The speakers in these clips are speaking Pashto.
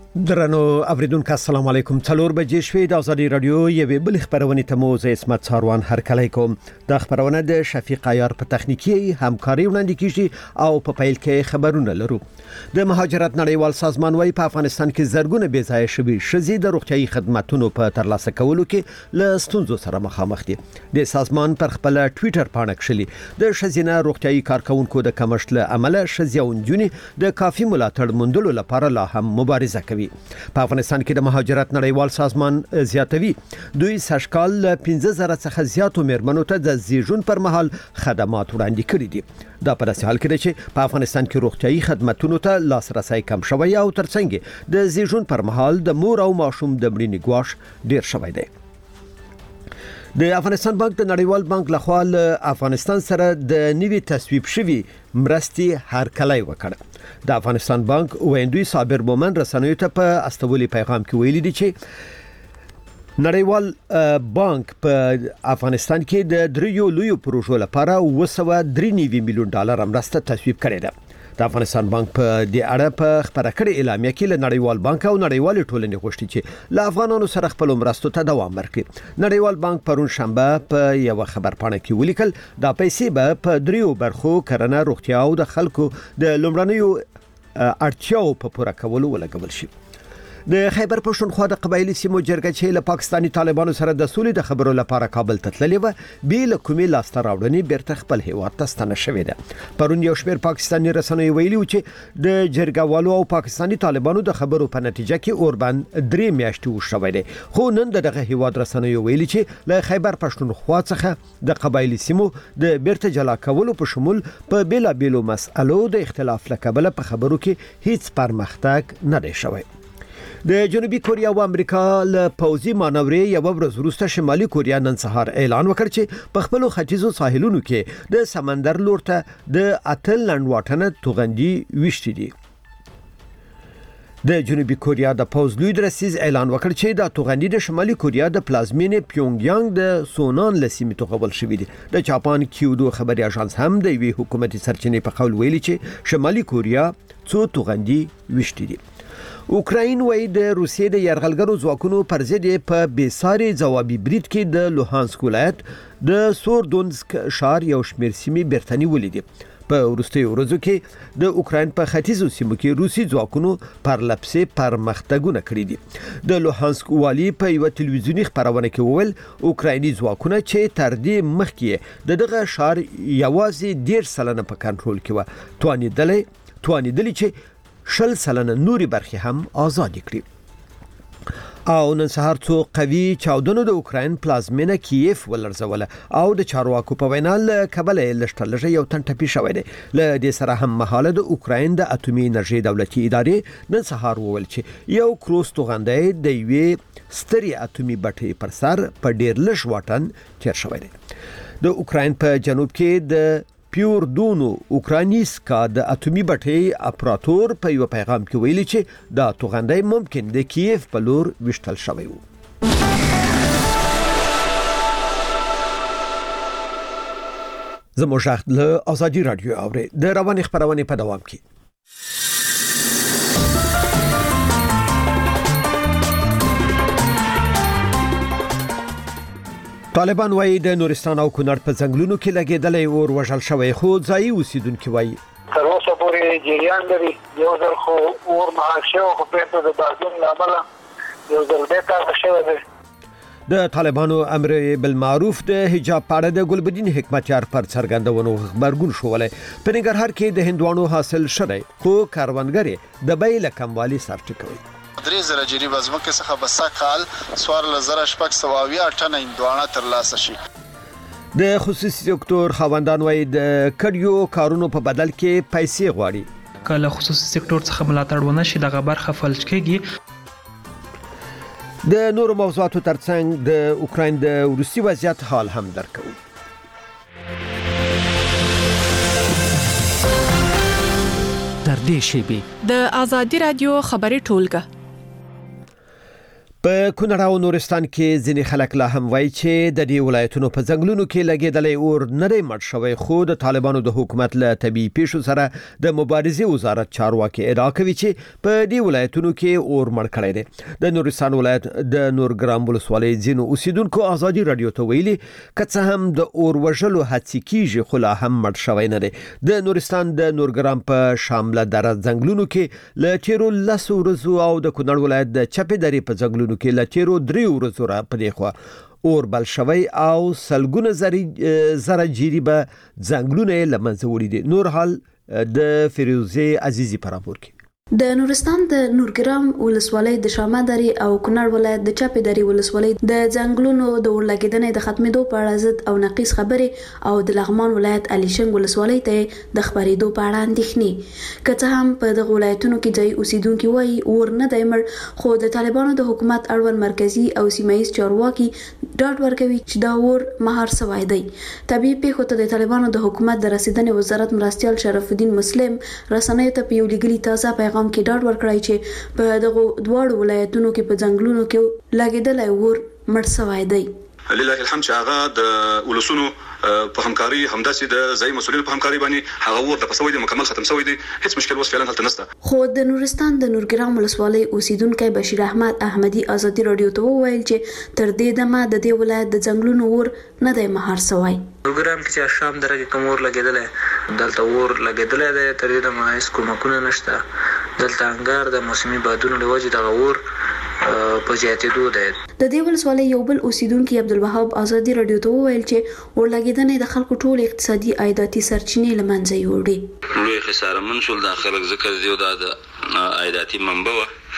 درنو اوریدونکو السلام علیکم. 4 بجې شوې د ازادي رادیو یوې بل خبرونه ته مو زه اسمت ساروان هرکلی کوم. د خبرونه د شفیق عیار په تخنیکی همکاري وړاندې کیږي او په پیل کې خبرونه لرو. د مهاجرت نړیوال سازمان وايي په افغانستان کې زرګونه بې ځایه شوي شذي د روغتيایي خدماتو په ترلاسه کولو کې له ستونزو سره مخامخ دي. د سازمان پر خپل ټوئیټر پاڼه کړلي د شذینه روغتيایي کارکونکو د کمښت له عمله شذي او نجونې د کافي ملاتړ موندلو لپاره لا هم مبارزه کوي. په افغانستان کې د مهاجرت نړیوال سازمان زیاتوي دوی سشکال 15000 څخه زیاتو مېرمنو ته د زیږون پر مهال خدمات وړاندې کړي دي. دا په داسې حال کې چې په افغانستان کې روغتيایي خدماتو ته لاسرسي کم شوی او ترڅنګ د زیږون پر مهال د مور او ماشوم د مړینې ګواښ ډیر شوی دی. د افغانستان بانک د نړیوال بانک لخوا له افغانستان سره د نوي تصویب شوی مرستې هرکلی وکړ. د افغانستان بانک ویندوی صابر مومن رسنیو ته په استولي پیغام کې ویلي دي چې نړیوال بانک په افغانستان کې د دریو لویو پروژو لپاره 293 میلیون ډالر مرسته تصویب کړې ده. د افغانستان بانک په دې اړه په خبره کړې اعلامیه کې له نړیوال بانک او نړیوال ټولنې غوښتي چې له افغانانو سره خپل مرستو ته دوام ورکړي. نړیوال بانک پرون شنبه په یو خبرپاڼه کې ولیکل دا پیسې به په دریو برخو کرنه، روغتیا او د خلکو د لومړنیو اړتیاو په پوره کولو ولګول شي. د خیبر پښتونخوا د قبایلی سیمو جرګه چې له پاکستاني طالبانو سره د سولې د خبرو لپاره کابل ته تللې و بیل کومي لاسته راوړنې بیرته خپل هیواد ته ستنه شوې ده. پرون یو شمېر پاکستاني رسنیو ویلي چې د جرګوالو او پاکستاني طالبانو د خبرو په نتیجه کې اوربان 3 میاشتې وشوي دي. خو نن دغه هیواد رسنیو ویلي چې له خیبر پښتونخوا څخه د قبایلی سیمو د بیرته جلا کولو په شمول په بیلابیلو مسألو د اختلاف لکبله په خبرو کې هیڅ پرمختګ نه دی شوی. د جنوبي کوریا او امریکا له پوځي مانورې یو ورځ وروسته شمالي کوریا نن سهار اعلان وکړ چې په خپل ختیځو ساحلونو کې د سمندر لور ته د اتل لنډواټنه توغندي وشتي دي. د جنوبي کوریا د پوځ لوی درسیز اعلان وکړ چې د توغندي د شمالي کوریا د پلازمینې پیونګیانګ د سونان لسیمې توغول شوې دي. د جاپان کیودو خبري اژانس هم د وی حکومتي سرچینې په قول ویلي چې شمالي کوریا څو توغندي وشتي دي. اوکراین وای د روسیې د یرغلګرو ځواکونو پر ضد په بیساري ځوابي برید کې د لوهانسک ولایت د سوردونسک ښار یو شمېر سیمې برتنی ولیدي. په وروستیو ورځو کې د اوکراین په ختیځو سیمو کې روسي ځواکونو پرلپسې پرمختګونه کړي دي. د لوهانسک والی په یو تلویزیونی خبرونه کې وویل اوکرایني ځواکونه چې تر دې مخکې دغه ښار یوازې 1.5% په کنټرول کې و توانیدل چې 60% نوري برخې هم آزاد کړي. او نن سهار څو قوي چاودنو د اوکراین پلازمینه کیف ولرزوله او د چارواکو په وینا له کابل لشتلجه یو تن ټپي شوی دی. له دې سره هم مهاله د اوکراین د اټومي انرژي دولتي ادارې نن سهار وویل چې یو کروز توغندی د یوې ستري اټومي بټۍ پر سر په ډیر لږ واټن تیر شوی دی. د اوکراین په جنوب کې د پیوردونو اوکرانیسکا د اټومي بټۍ اپراتور په یو پیغام کې ویلي چې دا توغندی ممکن د کیف په لور وشتل شوی و. زموږ له ازادي رادیو اوري د روان خبرونه په دوام کې. طالبان وايي د نورستان او کونړ په ځنګلونو کې لګیدلې اور وژل شوی خو ځایي اوسیدونکو وايي تر اوسه پورې جریان لري. یو ځل خو اور مهار شو خو په د بازون لامل یو ځل به تا شوی دی. د طالبانو امر بالمعروف د حجاب پاړه د ګلبدین حکمتیار پر څرګندونو خبرګون شولې. په ننګرهار کې د هندوانو حاصل شوی خو کاروانګری د بیل کموالی سر ټکوي. 3000 جریب ازمکه څخه بسا کال سوار لزر شپک سواوی 8 ټن هندوانه تر لاسه شي. د خصوصي سکتور خواندان وای د کډیو کارونو په بدل کې پیسې غواړي. کله خصوصي سکتور څخه ملاتړ ونه شي دغه برخه فلج کېږي. د نورو موضوعاتو ترڅنګ د اوکراین د روسي وضعیت حال هم درکو. تر دې شی به د ازادي رادیو خبري ټولګه په کونړ او نورستان کې ځینې خلک لا هم وایي چې د دې ولایتونو په ځنګلونو کې لګیدلې اور نه دی مړ شوی، خو د طالبانو د حکومت له طبيعي پیښو سره د مبارزې وزارت چارواکي ادعا کوي چې په دې ولایتونو کې اور مړ کړی دی. د نورستان ولایت د نورګرام ولسوالۍ ځینو اوسیدونکو ازادي رادیو ته ویلي کڅه هم د اور وژلو هڅې کیږي خو لا هم مړ شوی نه دی. د نورستان د نورګرام په شامله دره ځنګلونو کې له تیرو 10 ورځو او د کونړ ولایت د چپې درې په ځنګلونو کې له تیرو 3 ورځو را پدې خو اور بل شوی او سلګونه زره جیری به ځنګلونه لمنځه وړي دي. نور حال د فیروزه عزیزی پر راپور کې د نورستان د نورګرام ولسوالۍ د شامه درې او کونړ ولایت د چپې درې ولسوالۍ د ځنګلونو د ورلګیدنې د ختمېدو په اړه ضد او نقیص خبرې او د لغمان ولایت الیشنګ ولسوالۍ ته د خبرېدو په اړه اندېښنې که هم په دغه ولایتونو کې ځای اوسیدونکو وایي اور نه دی مړ، خو د طالبانو د حکومت اړوند مرکزی او سیمایي چارواکي ډاډ ورکوي چې دا اور مهار سوی دی. طبيعي پیښو ته د طالبانو د حکومت د رسیدنې وزارت مرستيال شرف الدین مسلم رسنیو ته په یو لګلي تازه پیغام کې ډاډ ورکړی چې په دغه دواړو ولایتونو کې په ځنګلونو کې لګیدلې اور مړ سوی دی. لله الحمد چې هغه د ولسونو په همکاري همداسې د ځای مسؤلینو په همکاري باندې هغه ور د پسوي د مکمل ختم شوی دی، هیڅ مشکل وس فعلا هلته نشته. خو د نورستان د نورګرام ولسوالۍ اوسیدونکو بشیر احمد احمدي ازادي رادیو ته وویل چې تر دې دمه د دې ولایت د ځنګلونو ور نه دی مهار شوی. نورګرام کې چې شام درګه کوم ور لګیدل دلته ور لګیدل دی، تر دې دمه هیڅ کومکونه نشته. دلته انګار د موسمي بادونو لوجه د اور په زیاتېدو ده. د دې ولسوالۍ یو بل اوسیدونکو عبدالوهاب ازادي رادیو ته وویل چې ورلګیدنې د خلکو ټول اقتصادي عایداتي سرچینې لمنځه یوړي. لوی خساره منشول د خلک ذکر دیو د عایداتي منبع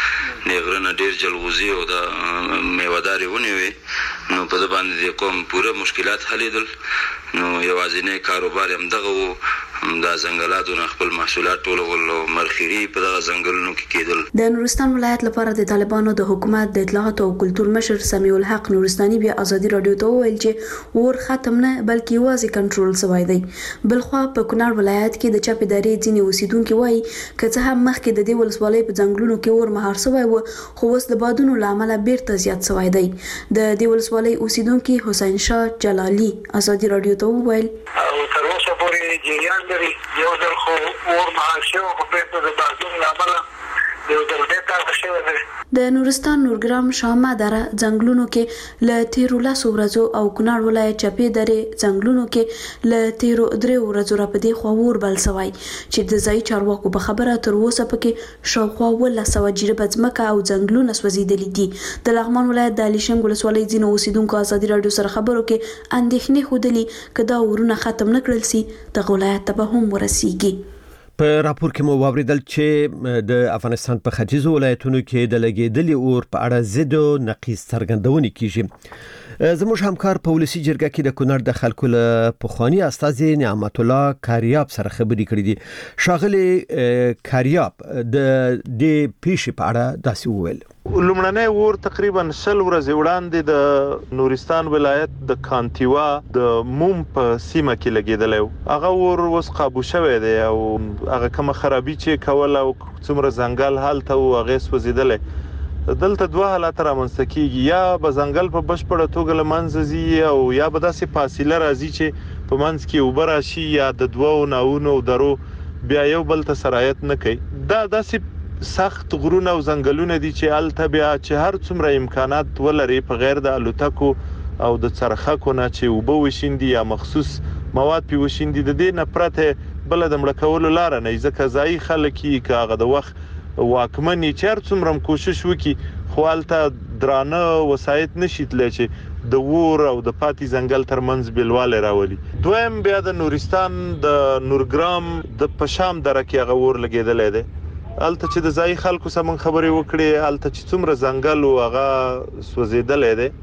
نغرنه ډیر جلغوزي او د میوهداري ونیوي، نو په دې باندې کوم پوره مشکلات حلیدل. نو یوازینی کاروبار هم دغه وو، دا ځنګلاتو نه خپل محصولات ټولول او مرخیری په دغه ځنګلونو کې کېدل. د نورستان ولایت لپاره د طالبانو د حکومت د اطلاعات او کلتور مشر سمیع الحق نورستاني بیا ازادي رادیو ته وویل چې اور ختم نه بلکې یوازې کنټرول شوی دی. بلخوا په کونړ ولایت کې د چپې درې ځینې اوسیدونکو وایي که څه هم مخکې د دې ولسوالۍ په ځنګلونو کې اور مهار شوی و، خو اوس د بادونو له امله بیرته زیات شوی دی. د دې ولسوالۍ اوسیدونکو حسین شاه جلالي ازادي رادیو ته وویل او تر اوسه پورې جریان لري. یو ځل خو اور مهار شوی خو بیرته د بادونو له امله یو ځل بیرته شوی دی. د نورستان نورګرام شامه دره ځنګلونو کې له تیرو 10 ورځو او کونړ ولایت چپې درې ځنګلونو کې له تیرو 3 ورځو را پدې خو اور بل سوی چې د ځای چارواکو په خبره تر اوسه پکې شاوخوا 100 جریبه ځمکه او ځنګلونه سوځیدلي دي. د لغمان ولایت د الیشنګ ولسوالۍ ځینو اوسیدونکو ازادي رادیو سره خبرو کې اندېښنې ښودلي که دا اورونه ختم نه کړل سي د ولایت ته به هم ورسیږي. په راپور کې مو واوریدل چې د افغانستان په ختیځو ولایتونو کې د لګیدلي اور په اړه ضد او نقیص څرګندونې کیږي. زموږ همکار په ولسی جرګه کې د کونړ د خلکو له پخوانی استاد نعمت الله کاریاب سره خبرې کړې دي. شاغلی کاریاب د دې پیښې په اړه داسې وویل. لومړنی اور تقریبا 100 ورځې وړاندې د نورستان ولایت د کانتیوا د موم په سیمه کې لګیدلی و. هغه اور اوس قابو شوی دی او هغه کومه خرابي چې کوله او څومره ځنګل هلته او هغه سوځیدلی. دلته دوه حالات رامنځته کیږي، یا به ځنګل په بشپړه توګه له منځه ځي او یا به داسې فاصله راځي چې په منځ کې اوبه راشي یا د دوو ناونو او درو بیا یو بل ته سرایت نه کوي. دا داسې سخت غرونه او ځنګلونه دي چې هلته بیا چې هر څومره امکانات ولري په غیر د الوتکو او د څرخکو نه چې اوبه وشیندي یا مخصوص مواد پې وشیندي، د دې نه پرته بله د مړه کولو لاره نه، ځکه ځایي خلک یې که هغه د وخت واکمن یې چې هر څومره هم کوشش وکړي خو هلته درانه وسایط نشي تللی چې د اور او د پاتې ځنګل ترمنځ بېلوالی راولي. دویم بیا د نورستان د نورګرام د پشام دره کې هغه اور لګېدلی دی. هلته چې د ځایي خلکو سره موږ خبرې وکړې، هلته چې څومره ځنګل و هغه سوځېدلی دی،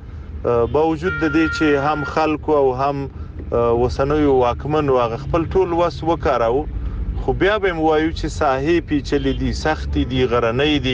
باوجود د دې چې هم خلکو او هم وسنیو واکمنو هغه خپل ټول وس وکاراوه، خو بیا به مو وایو چې ساحې پیچلې دي، سختې دي، غرنۍ دي،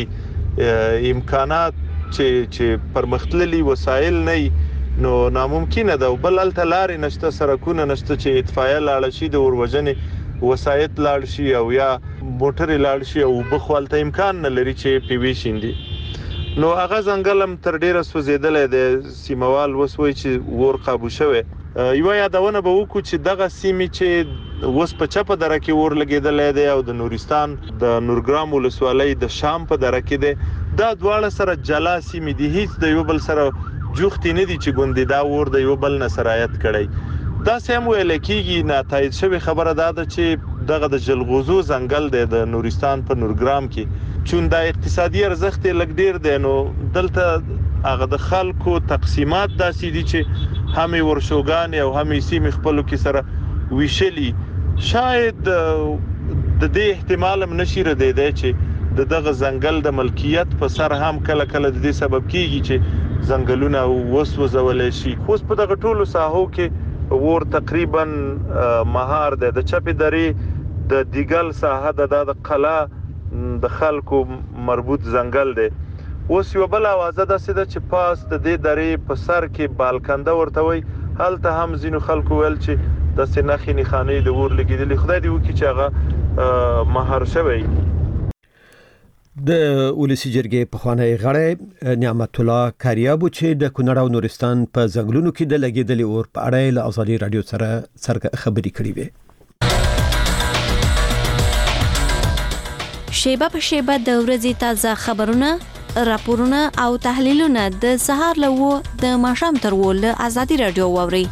امکانات چې پرمختللي وسایل نه نو ناممکنه ده. بل هلته لارې نشته، سړکونه نشته چې اطفایه لاړه شي، د اوروژنې وسایط لاړ شي او یا موټرې لاړ شي او اوبه خو هلته امکان نه لري چې پې وشیندي. نو هغه ځنګل هم تر ډیره سوځیدلې د سیموال وسوي چې ور قابو شوه یو یادونه به وکړو چې دغه سیمې چې وس په چپه دره کې ور لګیدلې ده او د نورستان د نورګرام ولسوالۍ د شام په دره کې ده دا دواړه سره جلا سیمې دي هیڅ د یو بل سره جوختي نه دي چې ګوندې دا ور د یو بل نه سرایت کړي دا سم ویل کېږي ناتایید شوی خبره ده چې دغه د جلغوزو ځنګل دی د نورستان په نورګرام کې چون دا اقتصادي ارزښت لګ ډیر دی نو دلته هغه د خلکو تقسیمات داسې دي چې همي ورشوګان او همي سیمې خپل کې سره ویشلی شاید د دې احتمال هم نشي ردی دی چې دغه ځنګل د ملکیت په سر هم کله کله د دې سبب کیږي چې ځنګلونه وسوځول شي خو په دغه ټولو ساحو کې ور تقریبا مهار ده د چپی درې د دیګل ساحه د قلا د خلکو مربوط ځنګل ده اوس یو بل اوازه ده چې پاس د دې درې په سر کې بالکنده ورته وي هلته هم زینو خلکو ول چې د سنخي نخانه د ور لګیدل خدای دی وکي چې هغه مهار شوی د ولسی جرګې په خوانه غړې نعمت الله کاریابو چې د کونړ او نورستان په ځنګلونو کې د لګیدلې اور په اړه له ازادي رادیو سره خبري کړې وې شیبه په شیبه د ورځې تازه خبرونه راپورونه او تحلیلونه د سهار له د ماښام تر ول ازادي رادیو ووري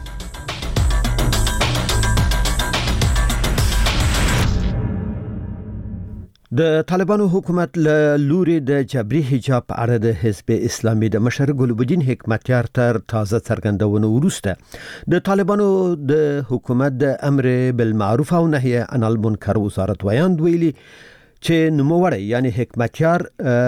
د طالبانو حکومت له لوري د جبري حجاب په اړه د حزب اسلامي د مشر ګلبدین حکمتیار تر تازه څرګندونه وروسته د طالبانو د حکومت د امر بالمعروف او نهي عن المنکر وزارت ویاند ویلي چې نوموړی یعنی حکمتیار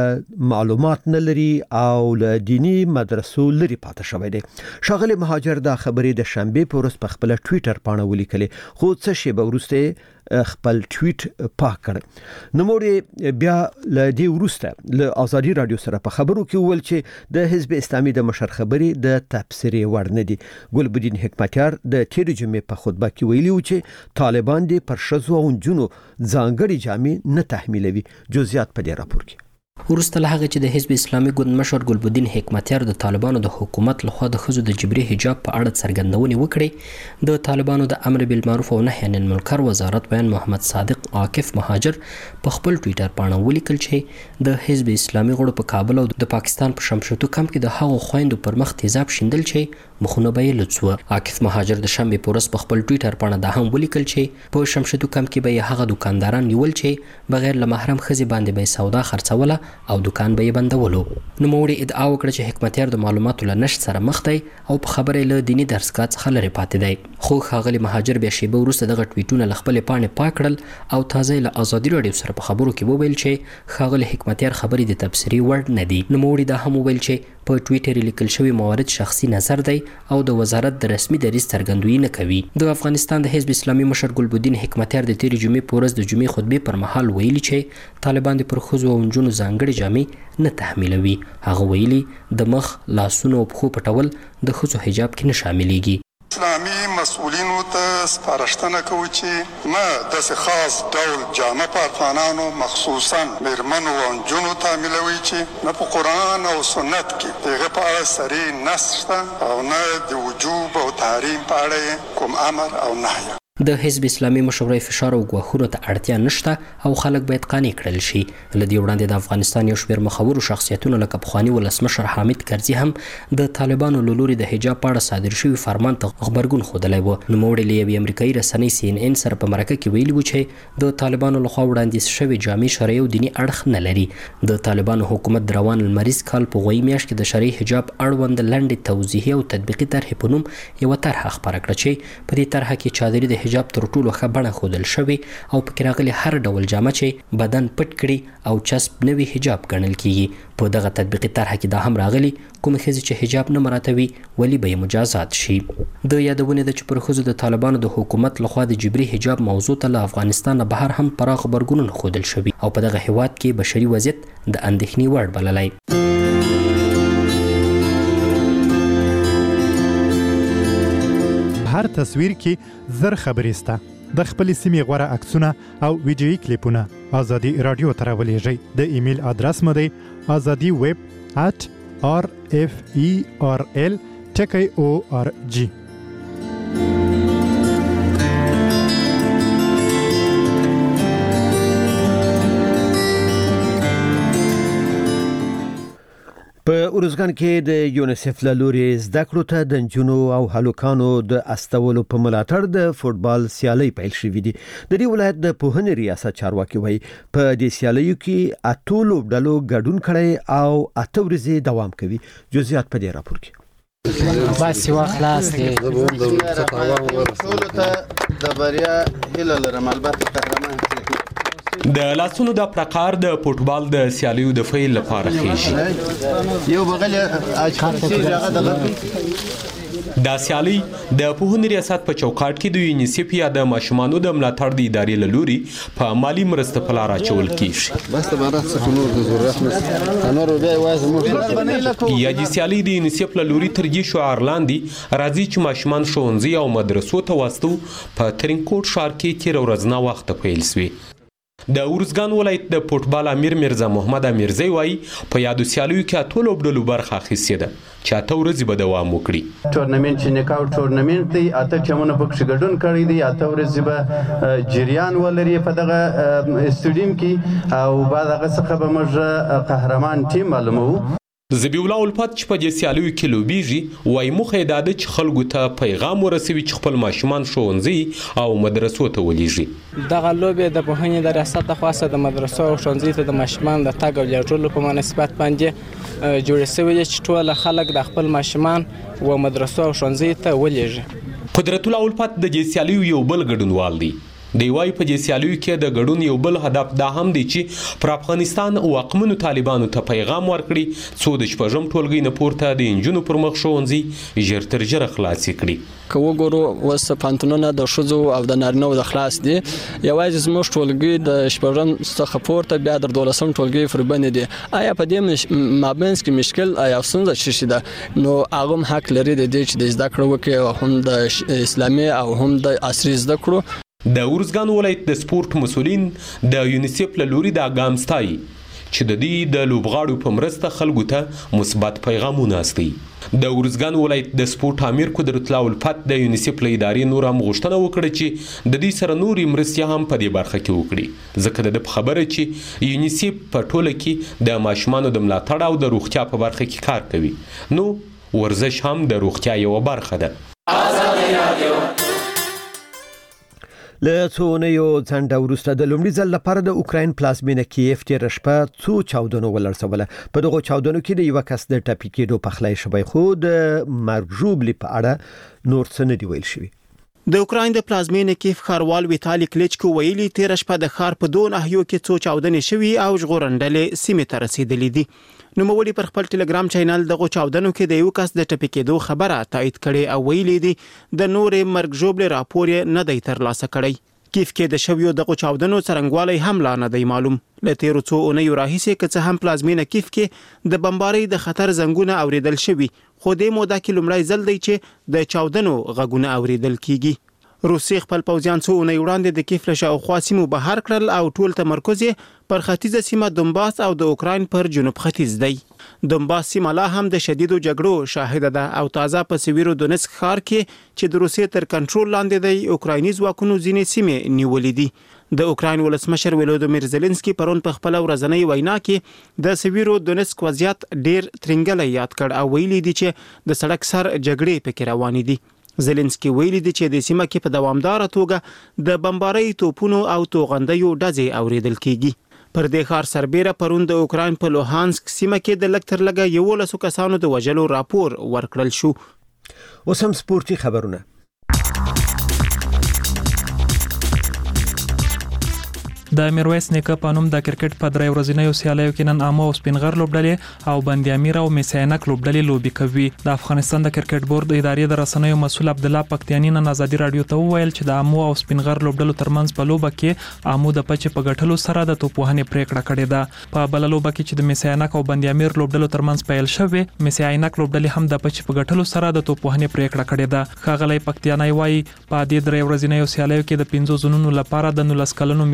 معلومات نه لري او له دینی مدرسو لري پاتې شوی دی شاغلی مهاجر د خبرې د شنبه په ورځ په خپل ټوئیټر باندې ولیکلې خو څه شی به ورسته خپل ټویټ پاک کړ نوموړی بیا له دې ورسته له ازادي رادیو سره په خبرو کې ویل چې د حزب اسلامي د مشر خبري د تفسیر وړ نه دي ګلبدین حکمتیار د تیر جمعې په خطبه کې ویلي و چې طالبان دي پر شذو او جنو ځانګړي جامې نه تحمیلوي جزئیات په دې راپور کې ورسته له هغه چې د حزب اسلامي ګوند مشر ګلبدین حکمتیار د طالبانو د حکومت لخوا د خزو د جبري حجاب په اړه څرګندونې وکړې د طالبانو د امر بالمعروف او نهي عن المنکر وزارت بیان محمد صادق عاکف مهاجر په خپل ټوئیټر باندې ولیکل چې د حزب اسلامي غړو په کابل او د پاکستان په شمشتو کمپ کې د هغو خويندو پر مخ تیزاب شیندل چې مخونه به لڅو عاکف مهاجر د شنبه پورس په خپل ټوئیټر باندې دا هم ولیکل چې په شمشتو کمپ کې به هغه دکانداران نیول چې بغیر له محرم خزي باندې به سودا خرڅوله او دکان به بندولو نو موري ادعا وکړه چې حکمتیار د معلوماتو له نشټ سره مخ دی او په خبره له دینی درسګات څخه لري پاتې دی خو خاغلی مهاجر بیا شیبه ورسته دغه ټویټونه له خپل پاڼې پاکړل او تازه له ازادي رادیو سره په خبرو کې وویل چې خاغلی حکمتیار خبرې د تفسیری ورډ نه دی نو موري دا هم وویل چې په ټویټر لیکل شوی موارد شخصي نظر دی او د وزارت د رسمي دریځ څرګندوي نه کوي د افغانستان د حزب اسلامي مشر ګلبدین حکمتیار د تیر جمعې پورز د جمعې خطبه پر مهال ویلي چې طالبان د پر خزو او جنونو ځانګړي جامې نه تحمیلوي هغه ویلي د مخ لاسونو او پښو پټول د خزو حجاب کې نه شاملېږي اسلامي مسؤلینو ته سپارښتنه کوي چې ما د خاص ډول جامه په افغانانو مخصوصا میرمنو او جنونو تعمیلوي چې نه په قران او سنت کې دغه په اړه صریح نص شته او نه د وجوب او تحریم په اړه کوم امر او نهي د حزب اسلامي مشورې فشار او غوښونو ته اړتیا نشته او خلک باید قانع کړل شي لدی وړاندې د افغانستان یو شمېر مخورو شخصیتونو لکه پخوانی ولسمشر حامد کرزي هم د طالبانو له لوري د حجاب په اړه صادر شوی فرمان ته خبرګون خوده و نو موړي له امریکایي رسنۍ CNN سره په مرکه کې ویلي و چې د طالبانو لخوا وړاندې شوی جامع شرعي او دینی اړخ نه لري د طالبانو حکومت روان المریض کال په غوي میاشت کې د شرعي حجاب اړوند لنډ توضیحي او تطبیقي طرح په نوم یو طرح خبره کړه چې په دې طرح کې چادري د حجاب تر ټولو خبره خودل شوی او پکې راغلي هر ډول جامه چې بدن پټ کړي او چسب نوی حجاب ګڼل کیږي په دغه تطبیقي طرح کې دا هم راغلي کوم خزي چې حجاب نه مراتوي ولی به مجازات شي د یادونه د چې پر خزو د طالبانو د حکومت لخوا د جبري حجاب موضوع ته له افغانستان بهر هم پراخ خبرګونونه خودل شوی او په دغه هیواد کې بشري وضعیت د اندېښنې وړ بللای هر تصویر کې زر خبرې سته د خپل سیمې غوره عکسونه او ویډیویي کلیپونه ازادي رادیو ته راولېږئ د ایمیل ادرس مو دی azadi.web @rferl.org. په اورزګان کې د یونیسف له لوري زده کړو ته د جنو او هلوکانو د استولو په ملاتړ د فوتبال سیالي پیل شوې دي. د دې ولایت د پوهنې ریاست چارواکي وایي په دې سیالیو کې اتو لوبډلو ګډون کړي او اته ورځې دوام کوي. جزئیات په دې راپور کې. بس یو خلاص دی. ټول ته د بریا هیله لرم. البته قهرمان د لاسونو د پرکار د فوتبال د سیالیو د فعال لپاره خېږي. یو بغل اچھا دا سیالي د پوهنې ریاست په چوکاټ کې د یونیسف یا د ماشومانو د ملاتړ د ادارې له لوري په مالی مرسته په لار اچول کیږي. بس برات څخه نور د ضرورت نشته. نور بیا وایي موږ یا د سیالي د یونیسف له لوري ترجیح شعار لاندې راځي چې ماشومان ښوونځي او مدرسو ته واستو په ترینکوټ ښار کې تیر ورځ وخت پیل شوی. د اورزګان ولایت د فوتبال امیر مرزا محمد امیرزی وایي په یادو سیالیو کې ټول لوبډلو برخه اخیستې ده چې اته ورځې به دوام وکړي. ټورنمنت چې نکاو ټورنمنت دی اته ټیمونه پکې ګډون کړی دی. اته ورځې به جریان ولري په دغه استډیم کې او بعد هغه څخه به موږ قهرمان ټیم معلومو. زبی الله الفت چې په دې سیالیو کې لوبیږي وایي موخه یې دا ده چې خلکو ته پیغام ورسوي چې خپل ماشومان ښوونځي او مدرسو ته ولېږي. دغه لوبې د پوهنې د ریاست لخوا د مدرسو او ښوونځي ته د ماشومان د تګ او لېږدولو په مناسبت باندې جوړې شوې دي چې ټول خلک د خپل ماشومان و مدرسو او ښوونځي ته ولېږي. قدرت الله الفت د دې سیالیو یو بل ګډونوال دی. دی وايي په دې سیالیو کې د ګډون یو بل هدف دا هم دی چې پر افغانستان واکمنو طالبانو ته پیغام ورکړي څو د شپږم ټولګي نه پورته د انجونو پر مخ ښوونځي ژر تر ژره خلاص کړي. که وګورو اوس پانتونونه د ښځو او د نارینهو د خلاص دي. یوازې زموږ ټولګي د شپږم څخه پورته بیا د 12م ټولګي فربنه دي. آیا په دې مابینس کې مشکل یا ستونزه شي ده؟ نو هغه هم حق لري د دې چې د زده کړو وکړي او هم د اسلامي او هم د عصري زده کړو. د اورزګان ولایت د سپورت مسولین د یونیسف له لوري د ګامستای چې د دې د لوبغاړو په مرسته خلکو ته مثبت پیغامونه استي. د اورزګان ولایت د سپورت امیر قدرت الله الفت د یونیسف له ادارې نور هم غوښتنه وکړه چې د دې سره نوري مرستې هم په دې برخه کې وکړي ځکه د خبره چې یونیسف په ټوله کې د ماشومانو د ملاتړ او د روغتیا په برخه کې کار کوي. نو ورزش هم د روغتیا یو برخه ده. له څو اونیو ځنډه وروسته د لومړي ځل لپاره د اوکراین پلازمینه کیف تېره شپه څو چاودنو ولړزوله. په دغو چاودنو کې د یو کس د ټپي کېدو پخلی شوی خو د مرګ ژوبلې په اړه نور څه نه دی ویل شوي. د اوکراین د پلازمینه کیف ښاروال ویتالي کلیچکو ویلي تېره شپه د ښار په دوه ناحیو کې څو چاودنې شوي او ژغورنډلې سیمې ته رسیدلې دي. نوموړي پر خپل ټلګرام چینل دغه چاودنو کې د یو کس د ټپي کېدو خبره تایید کړې او ویلي دي د نورې مرګ ژوبلې راپور یې نه دی ترلاسه کړی. کیف کې د شویو دغه چاودنو څرنګوالی هم لا نه دی معلوم. له تیرو څو اونیو راهیسې که څه هم پلازمینه کیف کې د بمبارۍ د خطر زنګونه اوریدل شوي خو د موده کې لومړی ځل دی چې د چاودنو غږونه اوریدل کیږي. روسي خپل پوځیان څو اونۍ وړاندې د کیف له شاوخوا سیمو بهر کړل او ټول تمرکز یې پر ختیځه سیمه دونباس او د اوکراین پر جنوب ختیځ دی. دونباس سیمه لا هم د شدیدو جګړو شاهده ده او تازه په سویرو دونسک ښار کې چې د روسیې تر کنټرول لاندې دی اوکرایني ځواکونو ځینې سیمې نیولې دي. د اوکراین ولسمشر ولودیمیر زيلنسکي پرون په خپل ورځنۍ وینا کې د سویرو دونسک وضعیت ډیر ترنګلی یاد کړ او ویلي دي چې د سړک سر جګړې پکې روانې دي. زيلنسکي ویلي دي چې د سیمه کې په دوامدار توګه د بمبارۍ توپونو او توغندیو ډزې اوریدل کیږي. پر دې ښار سربېره پرون د اوکراین په لوهانسک سیمه کې د لږ تر لږه 11 کسانو د وژلو راپور ورکړل شو. اوس هم سپورتي خبرونه. د میرویس نیکه په نوم د کرکټ په درې ورځنیو سیالیو کې نن عامه او سپینغر لوبډلې او بندي امیر او میسینک لوبډلې لوبي کوي. د افغانستان د کرکټ بورډ ادارې د رسنیو مسؤل عبد الله پکتیانی نن آزادي رادیو ته وویل چې د عامه او سپینغر لوبډلو ترمنځ په لوبه کې عامه د پچ په غټلو سره د توپوهنې پریکړه کړې ده. په بل لوبه کې چې د میسینک او بندي امیر لوبډلو ترمنځ پیل شوه میسینک لوبډلې هم د پچ په غټلو سره د توپوهنې پریکړه کړې ده. خاغلی پکتیانی وايي په دې درې ورځنیو سیالیو کې د 15 زونونو لپاره د 19 کلنو ملي لوبډلې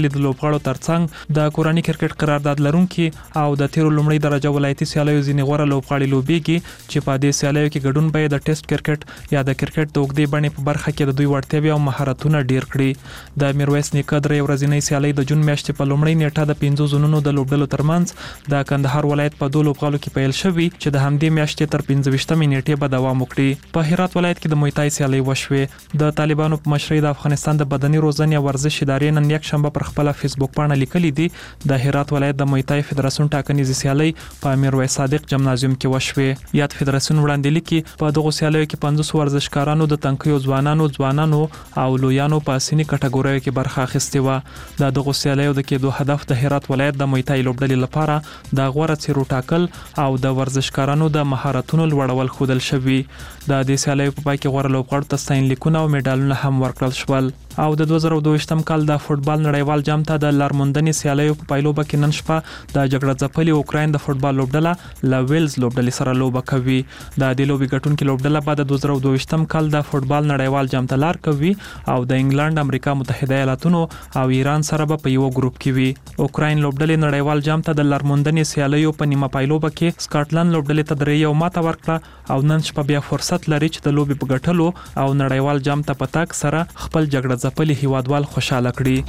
لوبډلې د لوبغاړو ترڅنګ د کورنۍ کرکټ قرارداد لرونکي او د تیرو لومړی درجه ولایتي سیالیو ځینې غوره لوبغاړي لوبېږي چې په دې سیالیو کې ګډون به د ټیسټ کرکټ یا د کرکټ د اوږدې بڼې په برخه کې د دوی وړتیاوې او مهارتونه ډیر کړي. د میرویس نیکه درې ورځنۍ سیالۍ د جون میاشتې په لومړۍ نیټه د 5 زونونو د لوبډلو ترمنځ د کندهار ولایت په 2 لوبغالو کې پیل شوې چې د همدې میاشتې تر 15 نیټې به دوام وکړي. په هرات ولایت کې د مویتای سیالۍ وشوې. د طالبانو په مشرۍ د افغانستان د بدني روزنې او ورزش ادارې نن یک شنبه پر خپل فیسبوک باندې لیکلي دي د هرات ولایت د مویتای فدراسیون ټاکنیزې سیالۍ په میرویس صادق جمنازیوم کې وشوې. یاد فدراسیون وړاندې لیکي په دغه سیالیو کې 500 ورزشکارانو د تنکیو ځوانانو او لویانو په سنی کټګوریو کې برخه اخیستې و. د دغه سیالیو د کېدو هدف د هرات ولایت د مویتای لوبډلې لپاره د غوړه څیرو ټاکل او د ورزشکارانو د مهارتونو لوړول خودل شوی. د دې سیالیو په پای کې غوړه لوبغاړو ته ستاین لیکونه او میډالونه هم ورکړل شول. او د 2022م کال د فوتبال نړیوال جام ته د لارموندنې سیالیو په پایلوبه کې نن شپه د جګړه ځپلې اوکراین د فوتبال لوبډله له ویلز لوبډلې سره لوبه کوي. د دې لوبې ګټونکې لوبډله بعد د 2022م کال د فوتبال نړیوال جام ته لار کوي او د انګلند، امریکا متحده ایالاتونو او ایران سره به په یو ګروپ کې وي. اوکراین لوبډلې نړیوال جام ته د لارموندنې سیالیو په نیمه پایلوبه کې سکاټلند لوبډلې ته 3 ماته ورکړه او نن شپه بیا فرصت لري چې د لوبې په ګټلو او نړیوال جام ته پتاک سره خپل جګړه ځپلي هیوادوال خوشاله کړي.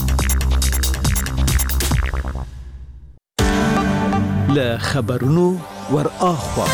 له خبرونو ور اخوا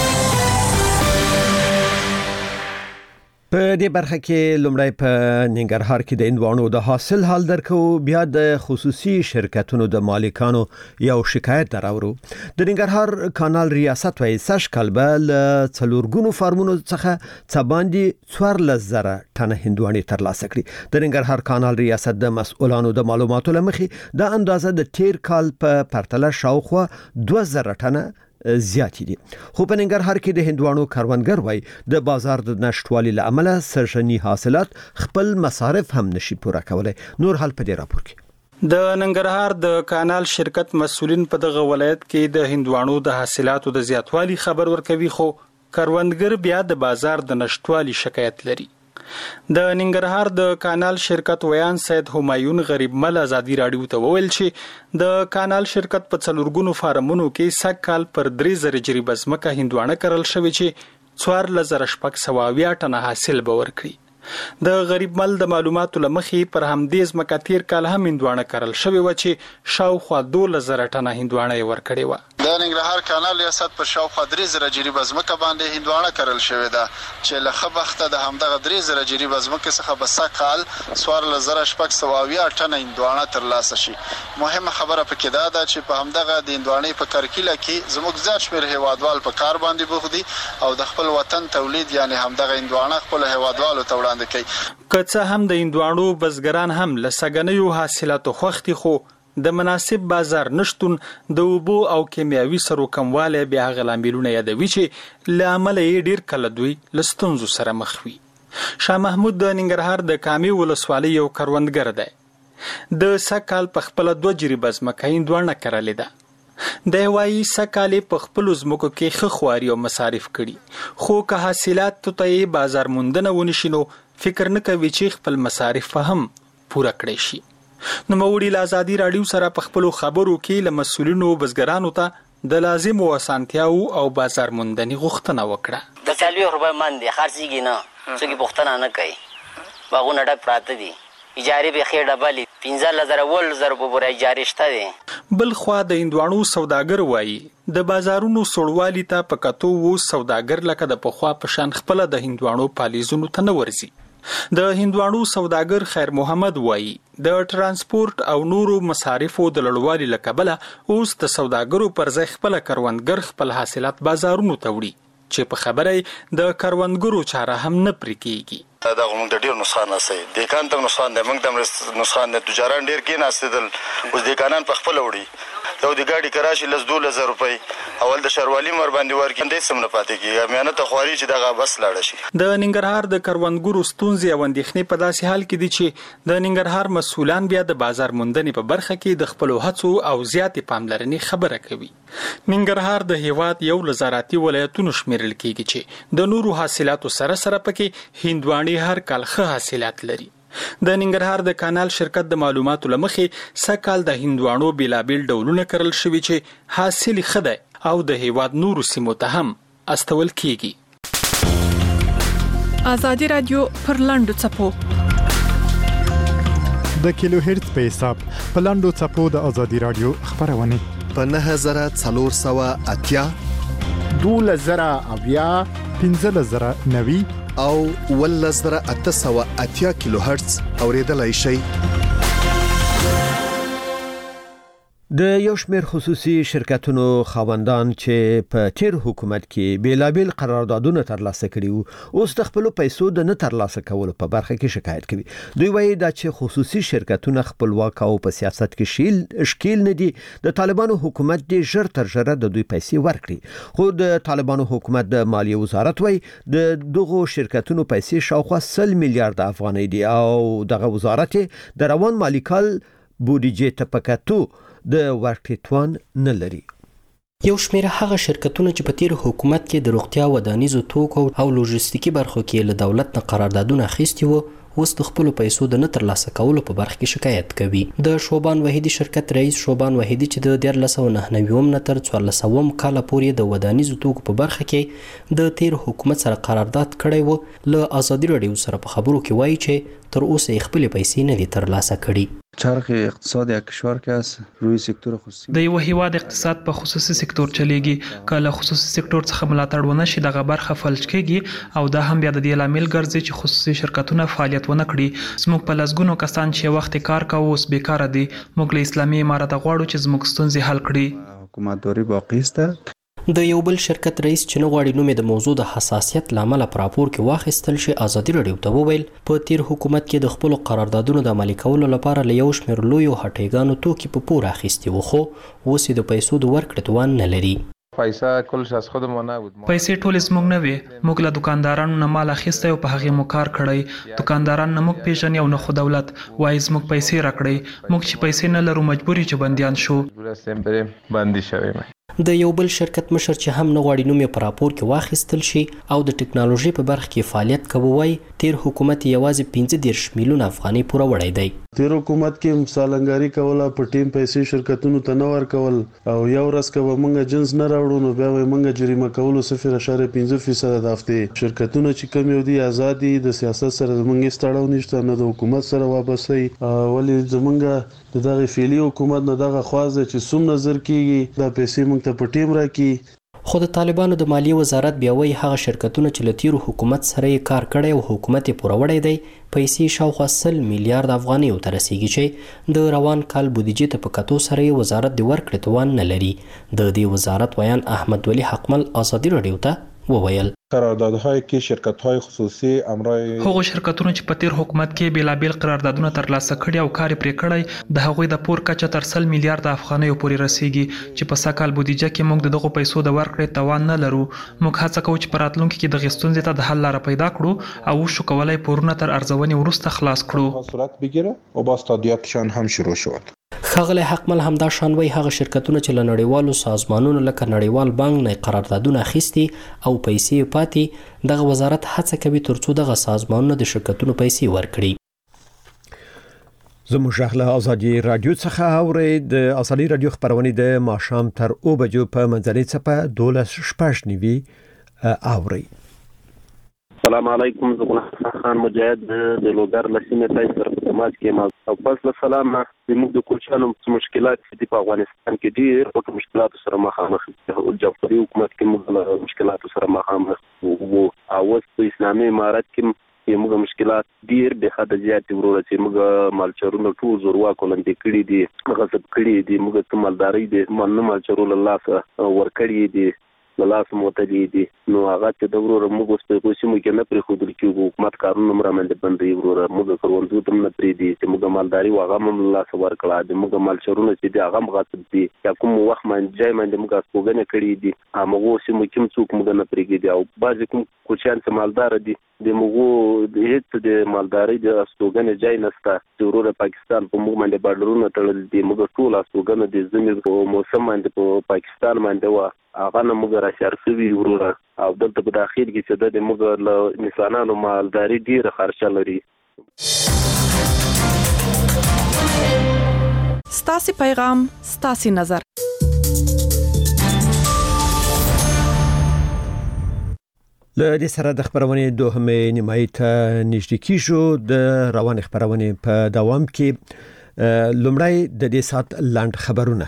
په دې برخه کې لومړی په ننګرهار کې د هندوانو د حاصل حال درکو بیا د خصوصي شرکتونو د مالکانو یو شکایت دراورو. د ننګرهار کانال ریاست وایي سږ کال به له څلورګونو فارمونو څخه څه باندې 14,000 ټنه هندوانې ترلاسه کړي. د ننګرهار کانال ریاست د مسؤلانو د معلوماتو لمخې د اندازه د تیر کال په پرتله شاوخوا 2,000 ټنه زیاتې دي. خو په ننګرهار کې د هندوانو کاروانګر وای د بازار د نشټوالي لامل سرشنی حاصلات خپل مصارف هم نشي پوره کولای. نور حال په دې راپور کې د ننګرهار د کانال شرکت مسؤلین په دغه ولایت کې د هندوانو د حاصلاتو د زیاتوالي خبر ورکوي خو کاروانګر بیا د بازار د نشټوالي شکایت لري. د ننګرهار د کانال شرکت ویان سید همایون غریب مل ازادي رادیو ته وویل چې د کانال شرکت په څلورګونو فارمونو کې سږ کال پر 3,000 جریب ځمکه هندوانه کرل شوې چې 14,600 ټنه حاصل به ورکړي. د غریب مل د معلوماتو لمخې پر همدې ځمکه تیر کال هم هندوانه کرل شوې و چې شاوخوا 12,000 ټنه هندوانه ورکړي و. د ننګرهار کانال ریاست پر شاوخوا 3,000 جریب ځمکه باندې هندوانه کرل شوې ده چې له خبخته د همدغه 3,000 جریب ځمکه څخه بسا کال 14,600 ټنه هندوانه ترلاسه شي. مهمه خبره پکې دا ده چې په همدغه د هندوانې په کرکیله کې زموږ زیات شمېر هیوادوال په کار باندې بوخدي او د خپل وطن تولید یعنی همدغه هندوانه خپل هیوادوالو ته که څه هم د هندوانو بزګران هم له سګنیو حاصلاتو خوختي خو د مناسب بازار نشټون د اوبو او کیمیاوي سرو کمواله بیا غلامبیلونه یادوي چې لامل یې ډیر کله دوی لستونزو سره مخ وي. شاه محمود د ننګرهار د کامي ولسوالۍ یو کروندګر دی. د سکال په خپل 2 جریب ځمکه هندوانه کرلې ده. د وایي سکال په خپل ځمکو کې خخواري او مصارف کړي خو که حاصلات ته بازار موندنه ونشینو فکر نه کوي چې خپل مصارف هم پوره کړي شي. نو موړي له ازادي رادیو سره په خپل خبرو کې له مسولینو بزګرانو ته د لازم وسانتیاو او بازار موندنې غوښتنه وکړه. د 40 روپۍ باندې خرڅيږي نه څوک پوښتنه نه کوي. باغونه ډک پراته دي. اجاره به خیر ډبلې 15,000 په پورې اجاره شته دي. بل خو د هندوانو سوداګر وایي د بازارونو سړوالي ته پکاتو وو سوداګر لکه د پخوا په شان خپل د هندوانو پالیزونو ته نه ورزي. د هندوانو سوداګر خیر محمد وایي د ترانسپورت او نورو مصارفو د لړوالي لکبله اوس د سوداګرو پر ځای خپل کاروانګر خپل حاصلات بازارونو ته وړي چې په خبره د کاروانګرو چاره هم نه پریکيږي. دا موږ د ډیر نقصان نسي د کان ته نقصان دی موږ د نقصان د تجاران ډیر کې ناستدل اوس د کانان په خپل وړي یو د ګاډي کراشي لز 2,000 روپۍ اول د شروالي مر باندې ورکې سم نه پاتې کیږي میانه ته خواري چې دغه بس لاړ شي. د ننګرهار د کاروانګرو ستونزې او اندېښنې په داسې حال کې دي چې د ننګرهار مسؤلان بیا د بازار موندنې په برخه کې د خپل هڅو او زیاتې پاملرنې خبره کوي. ننګرهار د هیواد یو لزاراتي ولایتونو شمیرل کیږي چې د نورو حاصلاتو سره سره پکې هندوانې هر کال ښه حاصلات لري. د ننګرهار د کانال شرکت د معلوماتو لمخې سکهال د هندوانو بیلابیل ډولونه کرل شوي چې حاصل ښه دی او د هیواد نورو سیمو ته هم استول کیږي. ازادي رادیو پر لاندو څپو د کیلو هرتز په حساب په لاندو څپو د ازادي رادیو خبرونه په 9480 12090 15090 او 11880 کیلو هرتز اوریدلای شئ. د یو شمېر خصوصي شرکتونو خاوندان چې په تیر حکومت کې بیلابیل قراردادونه ترلاسه کړي وو اوس د خپل پیسو د نه ترلاسه کولو په برخه کې شکایت کوي. دوی وایي دا چې خصوصي شرکتونه خپلواک او په سیاست کې شکیل نه دي. د طالبانو حکومت د ژر تر ژره د دوی پیسې ورکړي، خو د طالبانو حکومت د مالیې وزارت وایي د دغو شرکتونو پیسې شاوخوا 100 میلیارډ افغانۍ دي او دغه وزارت د روان مالی کال بودیجې ته پکاتو د ورکړې توان نه لري. یو شمېر هغه شرکتونه چې په تیر حکومت کې د روغتیا ودانیزو توکو او لوجستیکي برخو کې له دولت نه قراردادونه اخیستي وو اوس د خپل پیسو د نه ترلاسه کولو په برخه کې شکایت کوي. د شوبان وحیدی شرکت رئیس شوبان وحیدی چې د 1999 نه تر 1400 کال پورې د ودانیزو توکو په برخه کې د تیر حکومت سره قرارداد کړی و له ازادي رادیو سره په خبرو کې وایي چې تر اوسه خپل پیسې نه دي ترلاسه کړي. چرخ اقتصاد یک کشور که است روی سکتور خصوصی د یو هیواد اقتصاد په خصوصي سکتور چلیږي. کله خصوصي سکتور څخه ملاتړ ونه شي دغه برخه فلج کیږي او دا هم بیا د دې لامل ګرځي چې خصوصي شرکتونه فعالیت ونه کړي. زموږ په لسګونو کسان چې وخت کار کوي اوس بیکاره دي. موږ له اسلامي امارت غواړو چې زموږ ستونزې حل کړي. حکومتداري باقی است. د یو بل شرکت رئیس چې نه غواړي نوم د موضوع د حساسیت لامل پر راپور کې واخیستل شي ازادي رادیو ته وویل په تیر حکومت کې د خپل قراردادونو د عملي کولو لپاره له یو شمېر لویو هټیګانو توکي په پور اخیستي وو خو اوس د پیسو د ورکړې توان نه لري. پیسې کلش از خودمون نبود. پیسې ټول زموږ نه وي. موږ له دکاندارانو نه مال اخیستی او په هغه مو کار کړی. دکانداران نه موږ پیژني او نه خو دولت وایي زموږ پیسې راکړي. موږ چې پیسې نه لرو مجبوري چې بندیان شو. بندي شوی. د یو بل شرکت مشر چې هم نه غواړي نوم یې په راپور کې واخیستل شي او د ټکنالوژي په برخه کې فعالیت کوي وایي تیر حکومت یوازې 15 میلیون افغانۍ پوره وړی دی. تیر حکومت کې مثالنګاری کوله په ټیم پیسې شرکتونو ته نه ورکول او یو ورځ که موږ جنس نه راوړو نو بیا موږ جریمه کولو 0.5% د هفته شرکتونه چې کم یو دي آزادي د سیاست سره زمونږ ستړاو نشته نه د حکومت سره وابستي ولی زمونږ دغه فعلی حکومت نه دغه خوازه چې سوم نظر کیږي د پیسې موږ ته په ټیم راکې. خو د طالبانو د مالیې وزارت بیا وایي هغه شرکتونه چې له تیرو حکومت سره یې کار کړی او حکومت یې پوره وړی دی پیسې شاوخوا 100 میلیارډ افغانۍ ته رسیږي چې د روان کال بودیجې ته په کتو سره یې وزارت د ورکړې توان نه لري. د دې وزارت ویان احمد ولی حقمل ازادي رادیو ته وویل قراردادهای که شرکت‌های خصوصي امرای هغو شرکتونو چې په تیر حکومت کې بیلابیل قراردادونه ترلاسه کړي او کار پرې کړی د هغوی د پور کچه تر 100 میلیارډ افغانۍ پورې رسیږي چې په سکهال بودیجه کې موږ دغه پیسو د ورکړې توان نه لرو. موږ هڅه کوو چې په راتلونکي کې د غستونځې ته د حل لاره پیدا کړو او شو کولای پورونه تر ارزونې وروسته خلاص کړو. صورت بگیره و باز تادیاتشان هم شروع شد. ښاغلی حقمل همدا شان وایي هغه شرکتونه چې له نړیوالو سازمانونو لکه نړیوال بانک نه قراردادونه اخیستي او پیسې پاتې دغه وزارت هڅه کوي ترڅو دغه سازمانونه د شرکتونو پیسې ورکړي. زموږ له ازادي رادیو څخه اورئ د ازادي رادیو خبرونه د ماښام تر 2 بجو په منځنۍ څپه 12:15 اورئ. السلام علیکم زه خان مجاهد د لوګر لسینې تای سره په تماس کې ما او پس له سلام زموږ د کوچانو مشکلات دي په افغانستان کې ډېر او مشکلات سره مخامخ دي. جعفری حکومت کې موږ مشکلات سره مخامخ وو او په اسلامي امارت کې موږ مشکلات ډېر به حد زیات ورور چې موږ مالچرونه ټول زوروا کولندې کړي دي غصب کړي دي موږ مالداري دي مالچرول الله ور کړی دي لاس موتلی دي نو هغه ته د ورور موږ ست کوشش مو نه پرې خودل کې حکومت کارونه مرامل بندي ورور موږ کروندو تم نه پرې دي چې موږ مالداري واغه مم الله سوار کړه دي موږ مالچرونه چې دي هغه غصب دي یا کوم وخت باندې ځای باندې موږ سپوګنه کړې دي هغه سیمو کې څوک موږ نه پرې دي او بعض کوم کوچان چې مالدار دي د موږ د هیڅ د مالداري د سپوګنه ځای نشته چې ورور پاکستان په موږ باندې بارډرونه تړل دي موږ ټول سپوګنه د زمير په موسم باندې په پاکستان باندې وا هغه نه موږ را شرفوي ورور او دلته په داخل کې چې د موږ له انسانانو مالداري ډیره خرچه لري. ستاسو پیغام ستاسو نظر. له دې سره د خبرونې دوهمه نیمایي ته نږدې کیږو. د روان خبرونې په دوام کې لومړی د دې سات لاند خبرونه.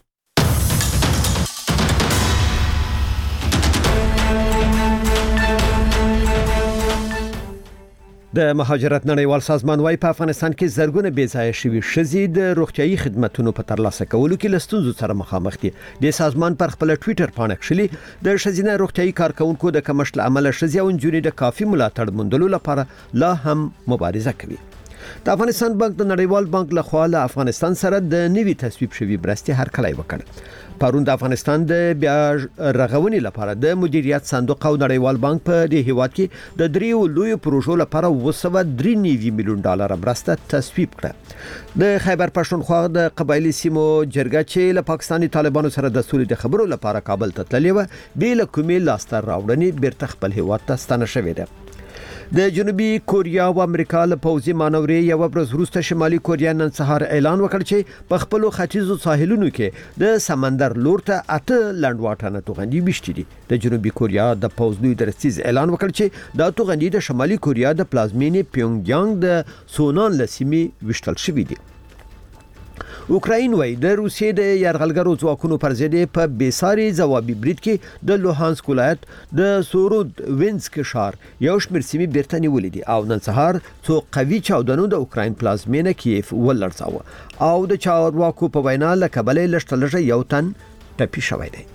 د مهاجرت نړیوال سازمان وايي په افغانستان کې زرګونه بېځایه شوي ښځې د روغتيایي خدماتو په ترلاسه کولو کې لستونزو سره مخامخ دي. د سازمان پر خپل ټوئیټر باندې کښلي د ښځینه روغتيایي کارکونکو د کمښت عمل ښځې او نجونې د کافي ملاتړ موندلو لپاره لا هم مبارزه کوي. د افغانستان بانک د نړیوال بانک له خوا له افغانستان سره د نوي تصویب شوی مرستې هرکلی وکړ. پرون د افغانستان د بیا رغونې لپاره د مدیریت صندوق او نړیوال بانک په دې هیواد کې د دریو لوی پروژو لپاره 293 میلیون ډالر مرسته تصویب کړه. د خیبر پښتونخوا د قبایلی سیمو جرګه چې له پاکستاني طالبانو سره د سولې د خبرو لپاره کابل ته تللی و بیل کومې لاسته راوړنې بیرته خپل هیواد ته ستنه شوې ده. د جنوبي کوریا او امریکا له پوځي مانورې یو ورځ وروسته شمالي کوریا نن سهار اعلان وکړ چې په خپل ختیځو ساحلونو کې د سمندر لور ته 8 لنډواټنه توغندي وشتي دي. د جنوبي کوریا د پوځ لوی درستیز اعلان وکړ چې دا توغندي د شمالي کوریا د پلازمینې پیونګیانګ د سونان لسیمې وشتل شوې دي. اوکراین وايي د روسیې د یرغلګرو ځواکونو پر ضد په بیساري ځوابي برید کې د لوهانسک ولایت د سورود وینسک ښار یو شمېر سیمې بیرته نیولې دي او نن سهار څو قوي چاودنو د اوکراین پلازمینه کیف ولړزاوه او د چارواکو په وینا له کبله لشتلږه یو تن ټپي شوی دی.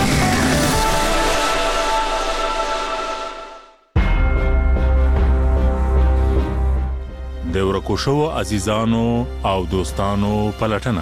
د ورکو شوو عزیزانو او دوستانو پلټنه.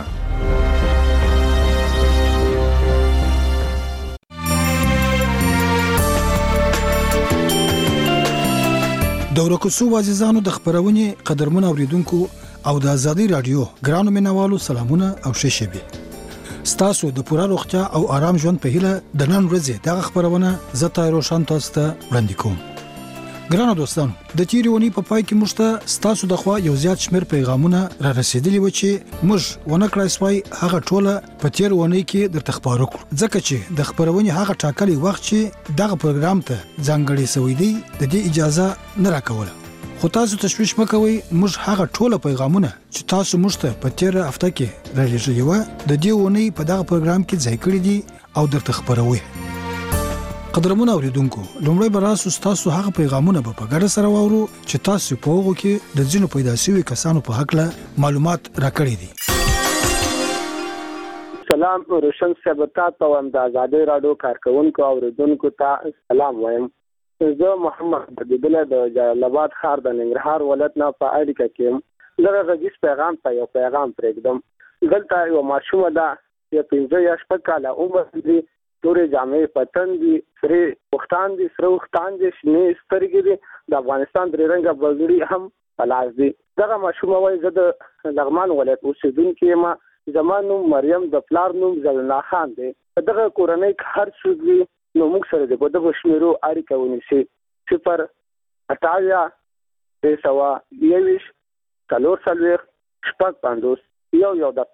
د ورکو شوو عزیزانو د خبرونې قدرمن اوریدونکو او د ازادي رادیو ګرانو مینوالو سلامونه او ښه شپه. ستاسو د پوره روغتیا او آرام ژوند په هیله د نن ورځې دغه خبرونه زه روشن تاسو ته وړاندې کوم. ګرانو دوستانو د تیرې ونی په پای کې موږ ته ستاسو د خوا یو زیات شمېر پیغامونه را رسیدلی و چې موږ ونه کړای سوای هغه ټوله په تیر ونی کې درته خبرو کړو ځکه چې د خبرونې هغه ټاکلي وخت چې دغه پروګرام ته ځانګړی سوی دی د دې اجازه نه راکوله. خو تاسو تشویش مکوئ، موږ هغه ټوله پیغامونه چې تاسو موږ ته په تیر هفته کې را لېږلي و د دې ونی په دغه پروګرام کې ځای کړی دي او درته خبروي. قدرمن اوریدونکو لومړی به راسو تاسو هغه پیغامونه به په ګډه سره واورو چې تاسو په هغه کې د ځینو پیدا شوی کسانو په حق له معلومات راکړي دي. سلام روشن صاحب تاسو هم د آزادۍ رادیو کارکونکو اوریدونکو ته سلام وایم. زه محمد بدیله د جلال آباد ښار د ننګرهار ولایت نه په اړیکه کې لږ غږیز پیغام ته یو پیغام پرېږدم. دلته یو ماشومه ده چې 15 یا 16 کاله عمر لري، تورې جامې پتن دي، سره وختان دي، سره وختان دي، شنې سترګې دي، د افغانستان درې رنګه بغړي هم پلاس دي. دغه ماشومه وایي زه د لغمان ولایت اوسېدونکی یم، زما نوم مریم، د پلار نوم زلنا خان دی. په دغه کورنۍ کې هر څوک وي نو موږ سره د په دغه شمیرو اړیکه ونیسي. 058 321 440 55 یو د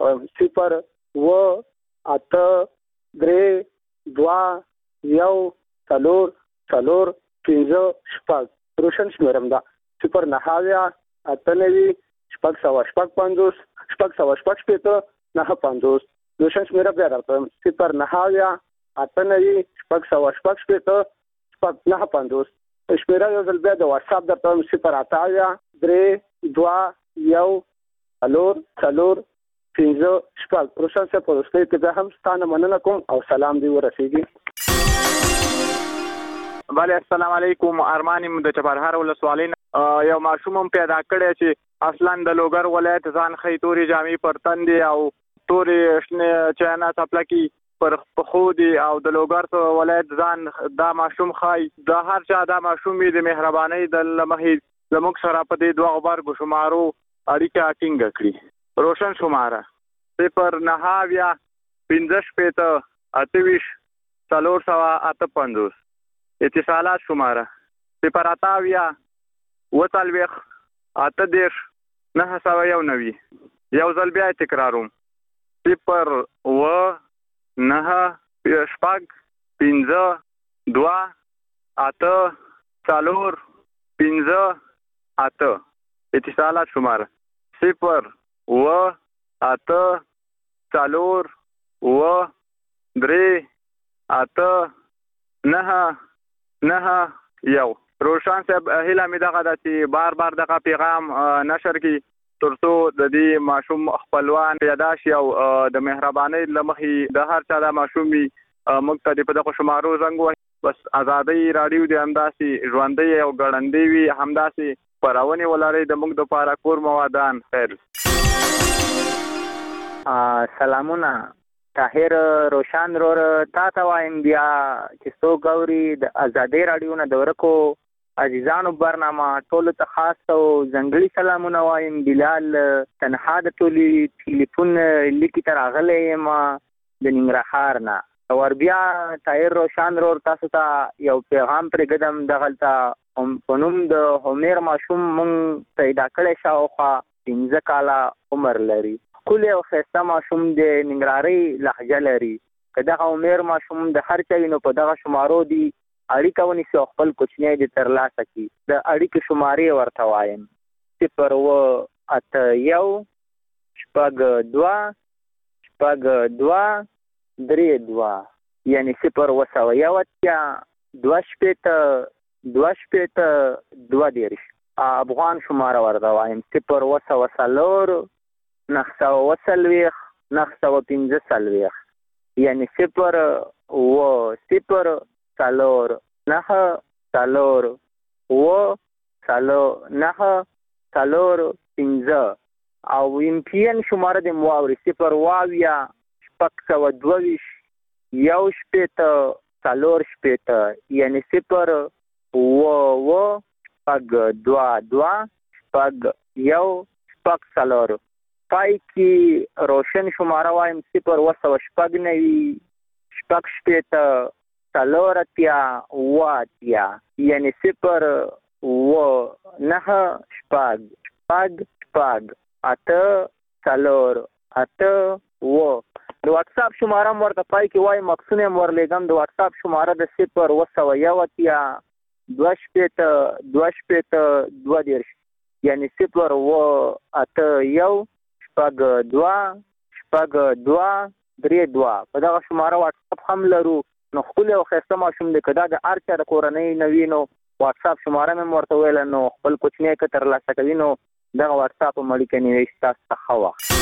0 3 2 1 4 4 5 شپږ روشن شمیرم دا 0 98 655 655 950 روشن شمیره بیا درته 0 98 655 950 شمیره یو ځل بیا د واتس اپ درته 0 3 2 1 4 4 5 شپږ روشن صاحب په اوسه کې هم ستانه مننه کوم او سلام دی ورسیږي. بله السلام علیکم. ارمانیم د چپرهار ولسوالۍ یو ماشوم پیدا کړی چې اصلا د لوګر ولایت ځان خې توري جامې پر تندې او توري شنه چانا تپلکی پر پخو دی او د لوګر ولایت ځان دا ماشوم خای د هر چا دا ماشوم د مهرباني د لمحې زموږ سره په دې دوه غبرګو شمارو اړیکه ټینګ کړي. روشن شماره 0 15 28 455 اتصالات شماره 0 48 991 یو ځل بیا تکراروم 0 و 9 شپږ 15 2 8 4 5 8 اتصالات شماره 0 و 8 4 و 3 8 9 9 1. روشان صاحب هیله مې دغه ده چې بار بار دغه پیغام نشر کړي ترڅو د دې ماشوم خپلوان پیدا شي او د مهربانۍ له مخې د هر چا د ماشوم وي موږ ته په دغه شمارو زنګ وهي. بس ازادۍ راډیو د همداسې ژوندۍ او ګړندۍ وي، همداسې خپرونې ولرئ د موږ دپاره کور موادان خیر. سلامونه طاهر روشان رور تا ته وایم بیا چې څوک اوري د ازادۍ راډیو نه د ورکو عزیزانو برنامه ټولو ته خاص او ځانګړي سلامونه وایم. بلال تنها د ټولي ټلیفون لیکي ته راغلی یم د ننګرهار نه ور بیا طاهر روشان رور تاسو ته یو پیغام پرېږدم. دغلته په نوم د همیر ماشوم مونږ پیدا کړی شاوخوا 15 کاله عمر لري. ښکلی او ښایسته ماشوم د ننګرهارۍ لهجه لري. که دغه عمر ماشوم د هر چا وي نو په دغه شمارو دي اړیکه ونیسي او خپل کوچنی دې ترلاسه کړي. د اړیکې شمارې ورته وایم 0 و 8 1 شپږ 2 شپږ 2 3 2 یعنی 0 و 1 2 شپېته 2 شپېته 2 دېرش. افغان شماره ورته وایم 0 و 4 940 945 یعنی 0 و 0 4 9 4 و 4 9 4 15 او امپین شماره د مواوري 0 واویا شپږ 22 یو شپېته 4 شپېته یعنی 0 و شپږ 2 2 شپږ یو شپږ 4 پای کې روشن شماره وایم 0 و 190 شپږ شپېته 4 اتیا 8 یعنی 0 و 9 شپږ شپږ شپږ 8 4 8 و. د واتساپ شماره ورته پای کې وایم مکسونه ورلېږم. د واتساپ شماره د 0 و 101 2 شپېته 2 شپېته 2 دېرش یعنی 0 و 8 1 شپږ 2 شپږ 2 3 2. په دغه شماره واتساپ هم لرو. نو ښکلی او ښایسته ماشوم دی که دا د هر چا د کورنۍ نه وي نو واتساپ شماره مې ورته ویله نو خپل کوچنی که ترلاسه کوي نو دغه واتساپ هم اړیکه نیوي ستاسو ته ښه وخت.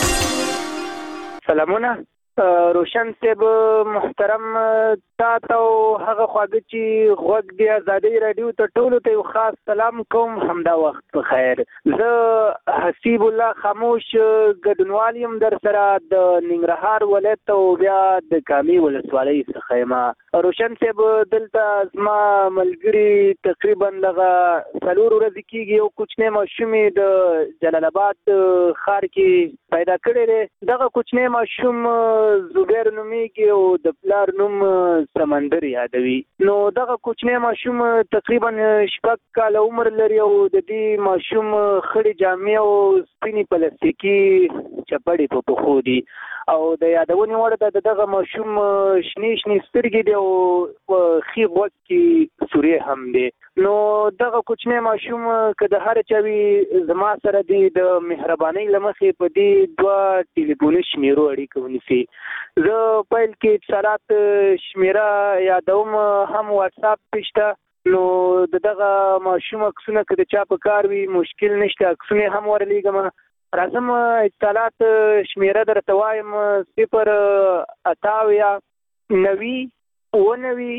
سلامونه روشن صاحب محترم تا ته او هغه خواږه چې غوږ د ازادۍ راډیو ته ټولو ته یو خاص سلام کوم. همدا وخت په خیر. زه حسیب الله خاموش ګډونوال یم در سره د ننګرهار ولایت او بیا د کامې ولسوالۍ څخه یم. روشن صاحب دلته زما ملګري تقریبا دغه 4 ورځې کېږي یو کوچنی ماشوم د جلال آباد ښار کې پیدا کړی دی. دغه کوچنی ماشوم زبیر نومیږي او د پلار نوم سمندر یادوي. نو دغه کوچنی ماشوم تقریبا 6 کاله عمر لري او د دې ماشوم خړې جامې او سپینې پلاستیکي چپړې په پښو دي او د یادونې وړ ده دغه ماشوم شنې شنې سترګې دي او ښي غوږ کې سورې هم دي. نو دغه کوچنی ماشوم که د هر چا وي زما سره دی د مهربانۍ له مخې په دې 2 ټلیفوني شمیرو اړیکه ونیسي. زه پیل کې اتصالات شمیره یادوم هم واتساپ کې شته نو دغه ماشوم عکسونه که د چا په کار وي مشکل نشته عکسونه هم ورلیږم. راځم اتصالات شمیره درته وایم 0 اتاویا 90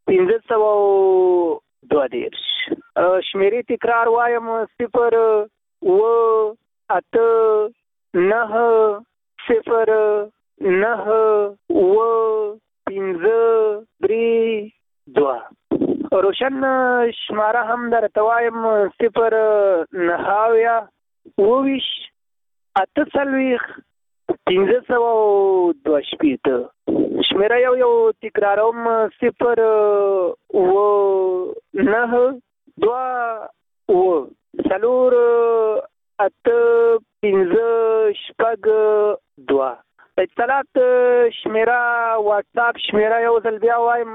15 2 دېرش. شمیرې تکرار وایم 0 و 8 9 0 9 و 15 3 2. روشن شماره هم درته وایم 0 9 22 8 15 2 شمیره یو تکراروم 0 و 9 2 و 4 8 15 2. اتصالات شمیره واتس اپ شمیره یو ځل بیا وایم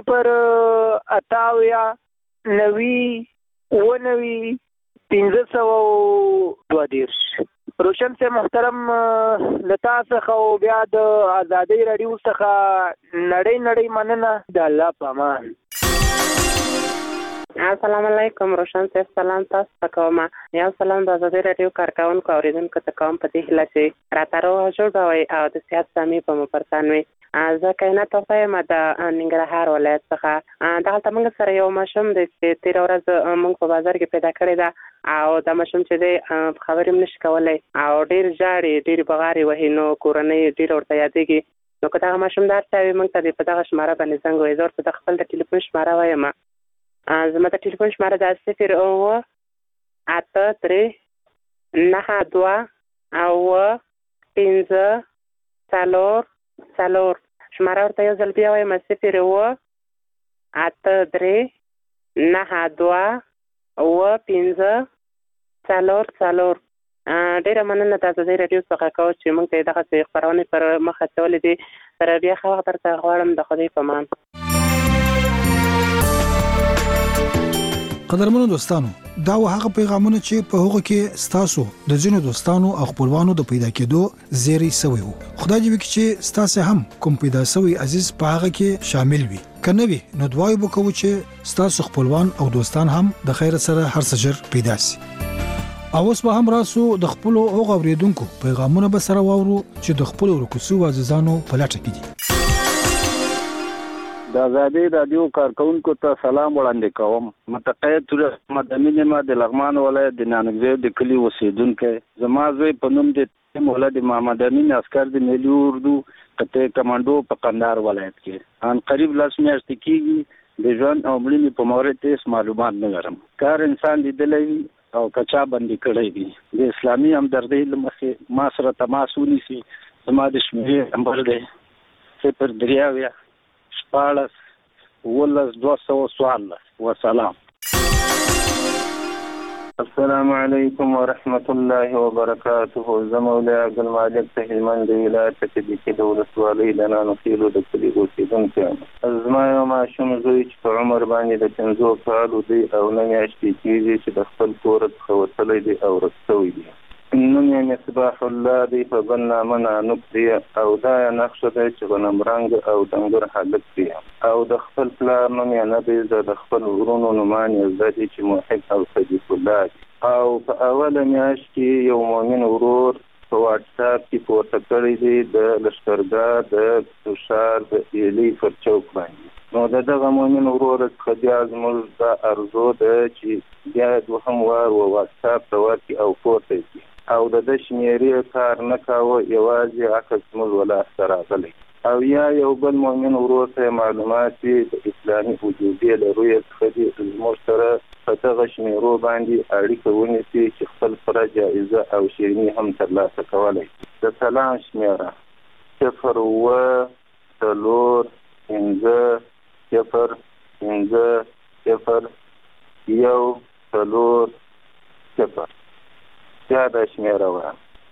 098 روشن سے محترم لتا څخه او بیا د آزادۍ رادیو څخه نړۍ مننه د الله په امان. السلام علیکم روشن صاحب، سلام تاسو ته کوم. یو سلام د آزادۍ رادیو کارکونکو اوریدونکو ته کوم په دې هیله چې راته روغ جوړ وي او د صحت سامي په مو پرتان وي. زه کینه توفه یم د ننګرهار ولایت څخه. دغلته موږ سره یو ماشوم دی چې تېره ورځ موږ په بازار کې پیدا کړی ده او دا ماشوم چې دی خبرې هم نشي کولی او ډېر ژاړي، ډېرې بغارې وهي، نو کورنۍ ډېر ورته یادېږي. نو که دغه ماشوم د هر چا وي موږ ته په دغه شماره باندې زنګ ووایي. زه ورته د خپل د ټلیفون شماره وایم. زما د ټلیفون شماره د 08392 شماره ورته یو ځل بیا وایم 08392 ډېره مننه د آزادۍ راډیو څخه کوم چې موږ ته دغسې خپرونې پر مخ اچولې دي. تر بیا ښه وخت درته غواړم. د خدای په امان. قدرمنو دوستانو، دا هغه پیغامونه چې په هغه کې ستاسو د ځینو دوستانو او خپلوانو د پیدا کېدو زیری سوي وو. خدای دې وکړي چې ستاسو هم کوم پیدا سوي عزیز په هغه کې شامل وي. کنه وي نو دعای وکړو چې ستاسو خپلوان او دوستان هم د خیر سره هر سجر پیدا شي. اوس به هم راسو د خپل او غوړیدونکو پیغامونه به سره واورو چې د خپل ورکوسو عزیزانو په لټه کې دي. د آزادۍ رادیو کارکونکو ته سلام وړاندې کوم. متقاعد مدني نما د لغمان ولایت د نانګزی د کلی اوسیدونکی. زما زوی په نوم د مولد محمد امین عسکر د ملي اردو قطعه کمانډو په قندهار ولایت کې ان قریب 10 میاشتې کېږي. د ژوند او مړینې په مورد هیڅ معلومات نه لرم. کار انسان لیدلی او کچا باندې کړی دی. د اسلامي همدردۍ له مخې ما سره تماس ونیسي. زما د شمیرې نمبر دی 0 14 214. وسلام. السلام علیکم ورحمت الله وبرکاته. زه مولا عبدالمالک د هلمند ولایت کې د ولسوالۍ د نانوخیلو د کلي اوسیدونکی یم. زما یو ماشوم زوی چې په عمر باندې د 5 کالو دی او 9 میاشتې کېږي چې د خپل کور څخه وتلی دی او ورک شوی دی. نوم یې مصباح الله دی، په بل نامه نانوک دی او دا یې نقشه دی چې غنم رنګ او ډنګر هلک دی او د خپل پلار نوم یې نه دی. زه د خپل ورونو نومان یې زده دي چې محب او صدیق الله دی. او په اوله میاشت کې یو مؤمن ورور په واټساپ کې پورته کړی دی د لښکرګاه د تشار د ایلي پر چوک باندې. نو دغه مؤمن ورور څخه بیا زموږ دا ارزو ده چې بیا دوهم وار واټساپ ته ورکړي او پورته کړي او د شمیرې کار نه کاوه، یوازې عکس موږ ولاسته راغلی. او یا یو بل مؤمن ورور ته معلومات د اسلامي وجوبې له رویې څخه دي زموږ سره په دغه شمیرو باندې اړیکه ونیسي چې خپل سره جایزه او شیریني هم ترلاسه کولی. د سلام شمیره 0 بیا د شمیره وه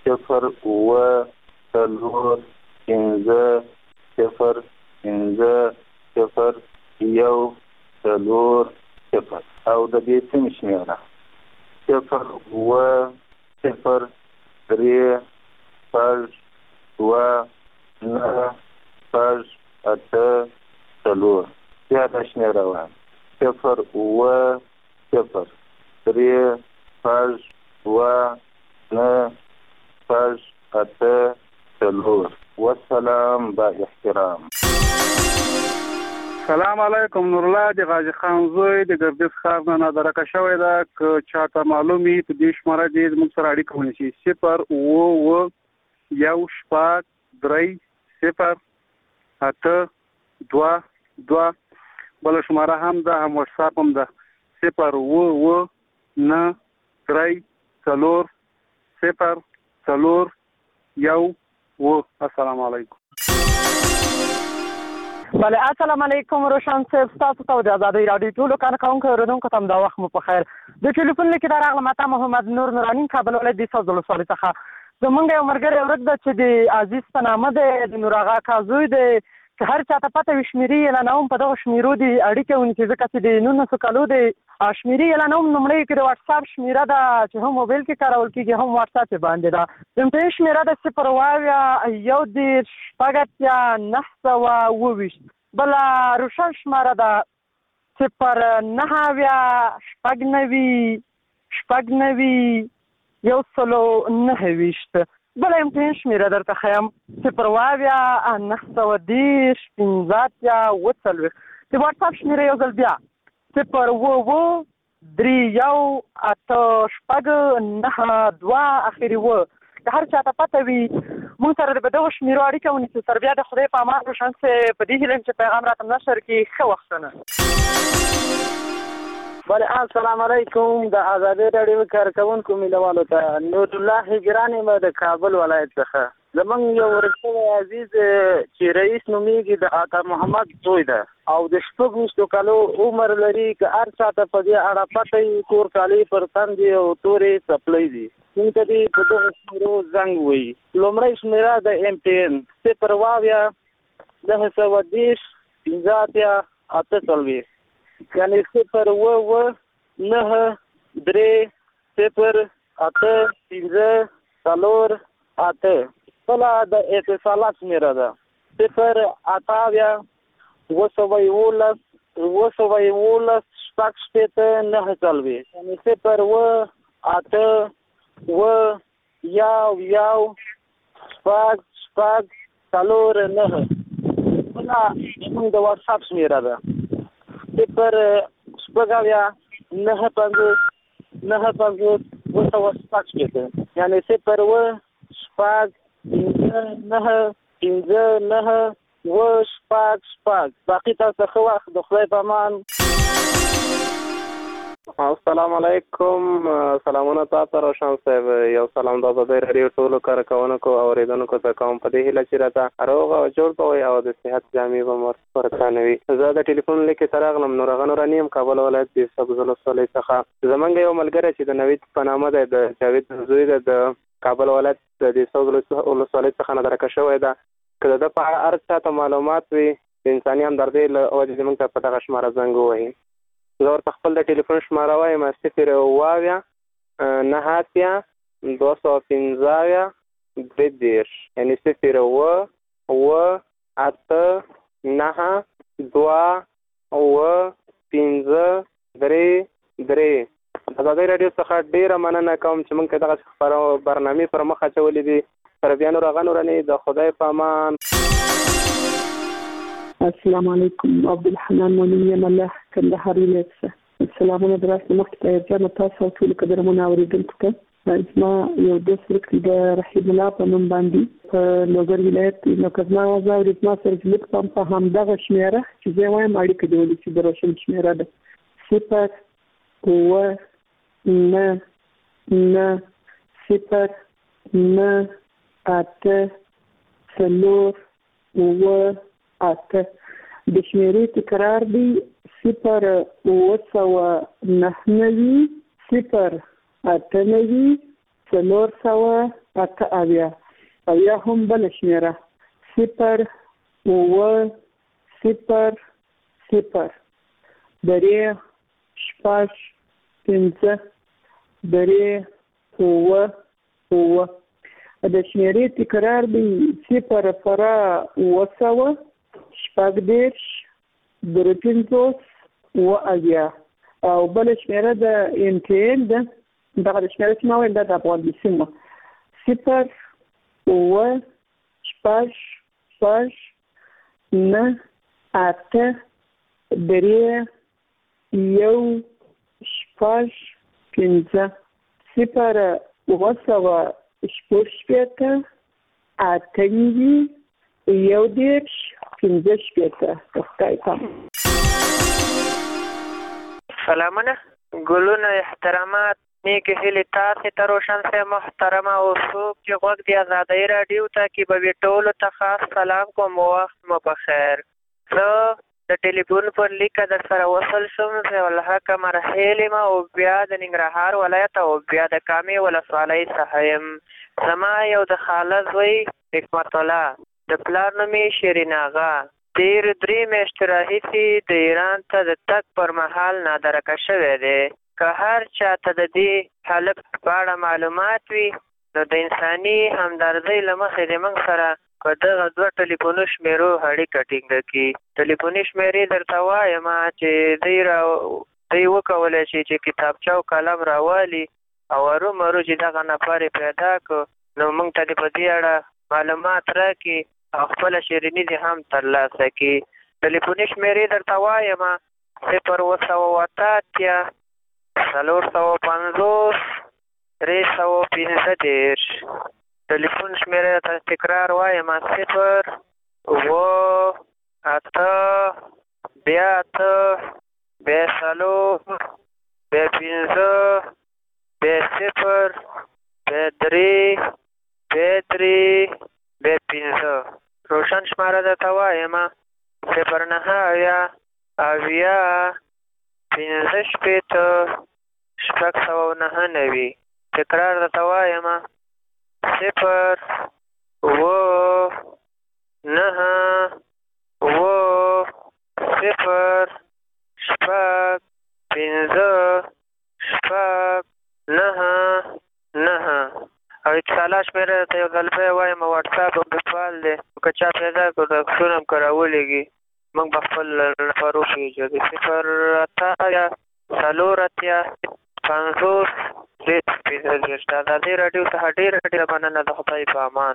0 او د دې سیم شمیره 0 بیا د شمیره وه 0 والسلام با احترام. سلام علیکم. نور الله د غازی خان زوی د ګردیز ښار نه نادرکه شوی دا که چاته معلومي په دې شماره دې موږ سره اړیکه ونیسي 0 بل شماره هم ده، هم واتساپ هم ده 0 السلام علیکم. بله السلام علیکم روشن صاحب، تاسو ته د آزادۍ راډیو ټولو کارکونکو اوریدونکو ته دا وخت مو په خیر. د ټلیفون لیک راغله ماته محمد نور نورانی کابل ولایت د سوزل ولسوالۍ څخه. زمونږ یو ملګری ورک ده چې د عزیز په نامه دی د نور آغا کازوی دی که هر چاته پته وي شمېرې اعلانوم په دغو شمېرو د اړیکه ونیسي ځکه چې د 19 کالو د شمېرې اعلانوم لومړی کې د واټساپ شمېره ده چې هم موبایل کې کارول کېږي هم واټساپ یې باندې ده. د امتحان شمېره ده 0 10 9 بله روشن شماره ده 0 9 129 بله امتحان شمېره درته ښیم 0 910 15 د واټساپ شمېره یو ځل بیا 0 3 8 9 2 اخري که هر چاته پته وي مونږ سره د دغو شمېرو اړیکه ونیسي. تر بیا د خدای په امان روشن صاحب په دې هیله یم چې پیغام راته نشر کړي. ښه وختونه. بله السلام علیکم. د ازادي راډیو کارکوونکو مینوالو ته نور الله هجران یم د کابل ولایت څخه. زمونږ یو ورسوی عزیز چې رئیس نومیږي د عطا محمد زوی ده او د 26 کالو عمر لري. که هر چاته په دې اړه پته وي تور کالي پر تن دي او تورې څپلۍ دي موږ ته دې په دغو شمېرو زنګ ووایي. لومړی شمېره د امتحان 0 910 15 یعنې 0 9 3 0 8 15 4 بله د اتصالات شمېره ده 0 28 211 شپږ شپېته 9 یعنې 0 8 شپږ 4 9 بله زموږ د واټساپ شمېره ده 0 9 50 یعنې 0 شپږ 9 شپږ. باقي تاسو ښه وخت. د خدای په امان. السلام علیکم. سلامونه تاسو روشن صاحب. یو سلام د ازادي راډیو ټولو کارکوونکو او اوریدونکو ته کوم په دې هیله چې راته روغ او جوړ کوئ او د صحت جامې به مو ورکانوي. زه د ټلیفون لیکې ته راغلم نور هغه نوراني یم کابل ولایت د سبزل ولسوالۍ څخه. زمونږ یو ملګری چې د نوید په نامه دی د جاوید زوی دی د کابل ولایت د سبزل ولسوالۍ څخه نادرکه شوی ده. که د په هر چاته معلومات وي د انساني همدردۍ له وجې زموږ ته په دغه شماره زنګ ووهي. زه ورته خپل د ټلیفون شماره وایم 0 9 215 30 یعنې 0 8 9 2 15 3. ازادي راډیو څخه ډیره مننه کوم چې موږ ته دغه برنامې پر مخ اچولې دي. تر بیا نور هغه نوراني د خدای په امان. السلام علیکم. عبدالحنان مؤمن یم الله کندهار ولایت څخه. سلامونه دراسته مخکې ته ارجانه تاسو او ټولو قدرمنو اوریدونکو ته. زما یو دوست ورک د رحیم الله په نوم باندې په لوګر ولایت نو که زما آواز اوري زما سره چې لږ پام په همدغه شمېره چې زه وایم اړیکه دې ونیسي د روشن شمېره ده 0 9 0 9 8 4 8 د شمېرې تکرار دی 0 9 0 8 4 او یا هم بل شمېره 0 0 درې شپږ 15 3 د شمېرې تکرار دی 0 شپږ 50 او بل شمېره د امتحان ده. دغه شمېره چې ما ویل دا د افغان سیمه 0 شپږ 9 8 3 1 شپږ 15 0 شپږ 8 11 15 سلامونه ګلونه احترامات نیکې هیلې تاسې ته روشن صاحب محترمه او څوک چې غوږ د ازادۍ راډیو ته کې به وي ټولو ته خاص سلام کوم. وخت مو په خیر. زه د ټلیفون پر لیکه در سره وصل شوم زه الحق مرحیل یم او بیا د ننګرهار ولایت او بیا د کامې ولسوالۍ څخه یم. زما یو د خاله زوی حکمت الله د پلار نوم یې شیرین اغا تیر 3 میاشتې راهیسې د ایران ته د تګ پر مهال نادرکه شوی دی. که هر چاته د دې هلک په اړه معلومات وي نو د انساني همدردۍ له مخې د موږ سره په دغه 2 ټلیفونو شمیرو اړیکه ټینګه کړي. ټلیفوني شمیرې درته وایم چې دوی وکولی شي چې کتابچه او قلم راوالي او ارومرو چې دغه نفر پیدا کړو نو موږ ته په دې اړه معلومات راکړي او خپله شیریني دې هم ترلاسه کړي. ټلیفوني شمیرې درته وایم 0 450 315. ټلیفون شمیره ته تکرار وایم 0 8 بیا 8 بیا 4 بیا 15 بیا 0 بیا 3 بیا 3 بیا 15. روشن شماره درته وایم 0 9 اویا 15 شپېته 699. تکرار درته وایم 0 9 0 شپږ 15 شپږ 9 او اتصالات شمیره ته یو ځل بیا وایم واټساپ او پیپال دی که چا پیدا کړو د عکسونه هم که راولېږي موږ به خپل نفر وپېژنو. 0 8 4 50 د ازادي راډیو څخه ډېره مننه. د خدای په امان.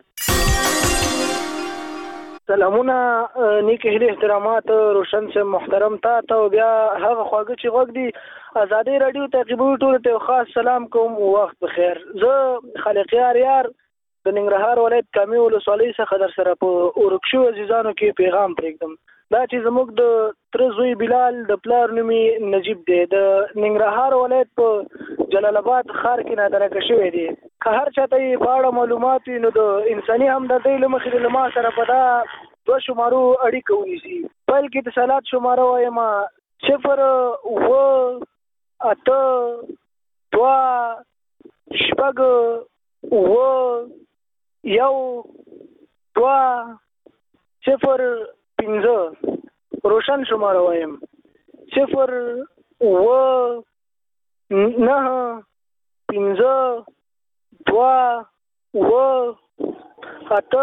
سلامونه نیک هیلې احترامات روشن صاحب محترم ته او بیا هغه خواږه چې غوږ دي ازادي راډیو تعقیبوي ټولو ته خاص سلام کوم. وخت بخیر. زه خالقیار یار د ننګرهار ولایت کامې ولسوالۍ څخه در سره په ورک شوو عزیزانو کې پیغام پرېږدم. دا چې زموږ د تره زوی بلال د پلار نوم یې نجیب دی د ننګرهار ولایت په جلال آباد ښار کې نادرکه شوی دی. که هر چاته یې په اړه معلومات وي نو د انساني همدردۍ له مخې له ما سره په دا 2 شمارو اړیکه ونیسي. پیل کې اتصالات شماره وایم 0 8 2 شپږ 1 2 0 15. روشن شماره وایم 0 9 15 2 8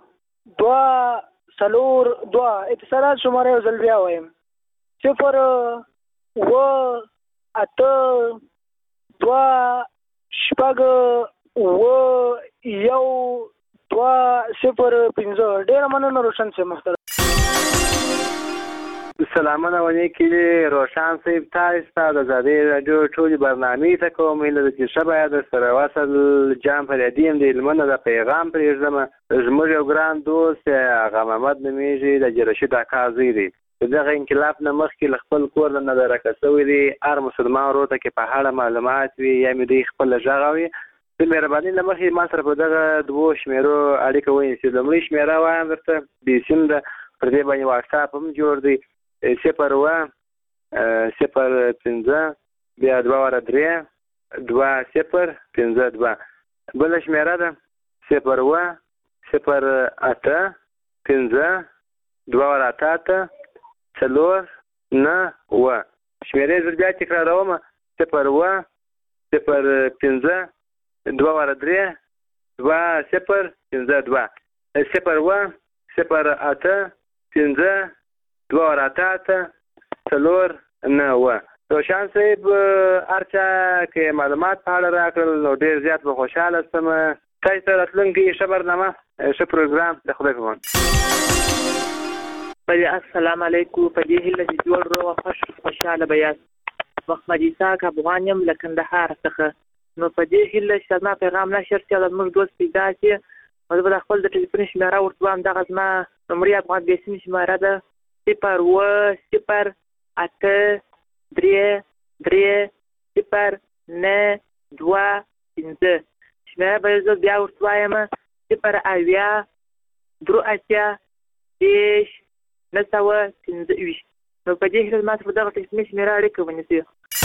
2 2. اتصالات شماره یو ځل بیا وایم 0 8 2 شپږ 1 2 0 15. ډېره مننه روشن صاحب محترم. سلامونه وعلیکم روشن صاحب تاسو د ازادي راډیو ټولې برنامې ته کوم هیله ده چې شبه د سره وصل جام فریدیم د لمنه د پیغام پرېږدم. زموږ یو ګران دوست هغه محمد نومیږي د جرشید اکا زوی دی. دغه انقلاب نه مخکې له خپل کور نه نادرکه شوی دی. هر مسلمان ورور ته کې په اړه معلومات وي یا مې دوی خپل غږ وي د مهرباني له مخې ما سره په دغه 2 شمیرو اړیکه ونیسي. لومړی شمیره وایم درته د سیم ده پر دې باندې واټساپ هم جوړ دی 0 0 15 بیا 2 3 2 0 15 2. بل شمیره ده 0 0 8 15 2 8 4 9. شمیرې زه بیا تکراروم 0 0 15 2 3 2 0 15 2 0 0 8 15 2 8 4 9. روشن صاحب هرچا که معلومات په اړه راکړل نو ډېر زیات به خوشحاله شم. تاسو ته راتلونکي ښه برنامه ښه پروګرام د خدای په امان. السلام علیکم. په دې هیله چې جوړ روغ خوشحاله به یاست. محمد اسحاق افغان یم له کندهار څخه. نو په دې هیله چې زما پیغام نشر شي او زموږ دوست پیدا شي نو زه به د خپل د ټلیفون شمېره ورته وایم. دغه زما لومړی افغان بیسیم شمېره ده 0 0 8 3 3 0 9 2 5. شمېره به زه بیا ورته وایم 0 اویا 3 اتیا 10 925. نو په دې هیله ماته په دغه ټکنیک مې اړیکه ونیسي.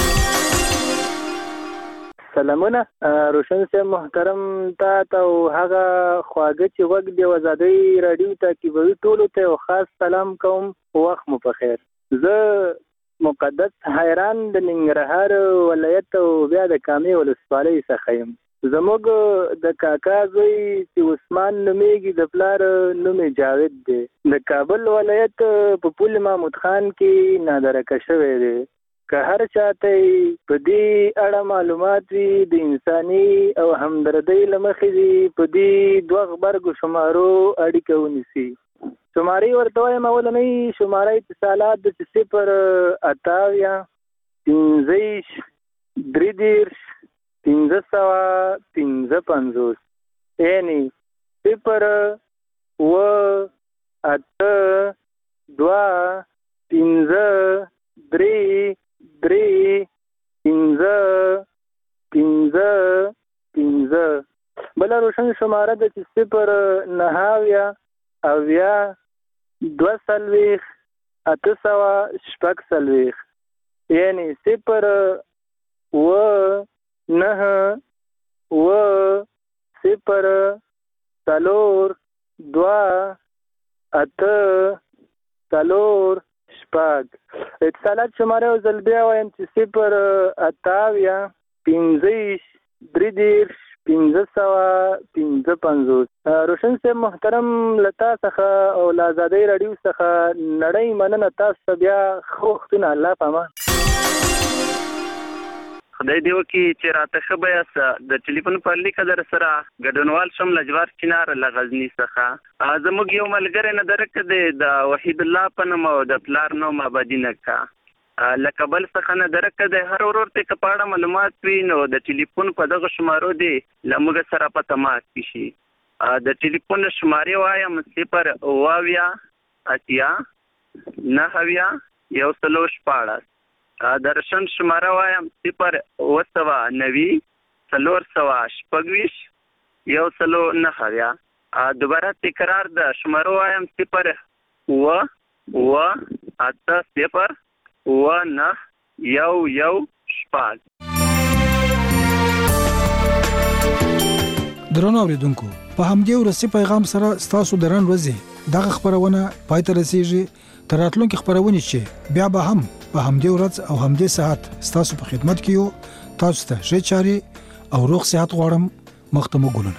سلامونه روشن صاحب محترم تا او هغه خواږه چې وګ دی آزادۍ رادیو تعقیبوي ټولو ته او خاص سلام کوم. وخت مو په خیر. زه مقدس حیران د ننګرهار ولایت او بیا د کامې ولسوالۍ څخه یم. زموږ د کاکا زوی چې عثمان نومیږي د پلار نوم جاوید دی. د کابل ولایت په پل محمود خان کې نادرکه شوی دی. که هر چاته په دې اړه معلومات وي د انساني او همدردۍ له مخې دي په دې دوه غبرګو شمارو اړیکه ونیسي. شمارې ورته وایم اولنۍ شماره اتصالات د 0 58 33 555 یعنی 0 8 2 5 3 5 بل روشن شماره د 0 9 اویا 2 8 یعنی 0 9 0 2 8 اتصالات شماره او زلبیا وایم چې 0 8 15 3 555. روشن صاحب محترم لتا څخه او آزادۍ رادیو څخه نړۍ مننه. تاسو بیا خو وختونه الله پامان. خدای دې وکړي چې راته ښه بیاست. د ټلیفون په لیکه در سره ګډونوال شم لجوار چنار له غزني څخه. زموږ یو ملګری نه درک دی د وحید الله په نوم او د پلار نوم آبادي نکا له کابل څخه نه درک دی. هر ورور ته کپاړه معلومات وي نو د ټلیفون په دغه شمارو دی له موږ سره په تماس شي. د ټلیفون شمارې وایم 0 اویا 8 9 116. د رشن شماره وایم 0 9 426 109. دوباره تکرار د شمارو وایم 0 8 درنو اوریدونکو په همدې ورسې پیغام سره ستاسو درن ورځې دغه خبرونه پای ته رسیږي. تر راتلونکي خبرونه چې بیا به هم په همدې ورځ او همدې ساعت ستاسو په خدمت کې یو. تاسو ته ښه چاري او روغ صحت غواړم. مختمو ګلونه.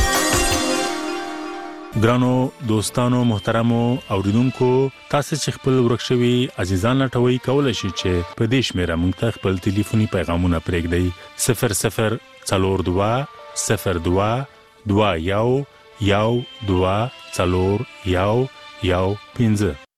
ګرانو دوستانو محترمو اوریدونکو تاسو چې خپل ورکشوي عزیزان لټوي کولای شئ چې په دې شمیره موږ ته خپل ټلیفوني پیغامونه پرېږدئ 0042 02 21 12 4 1 15.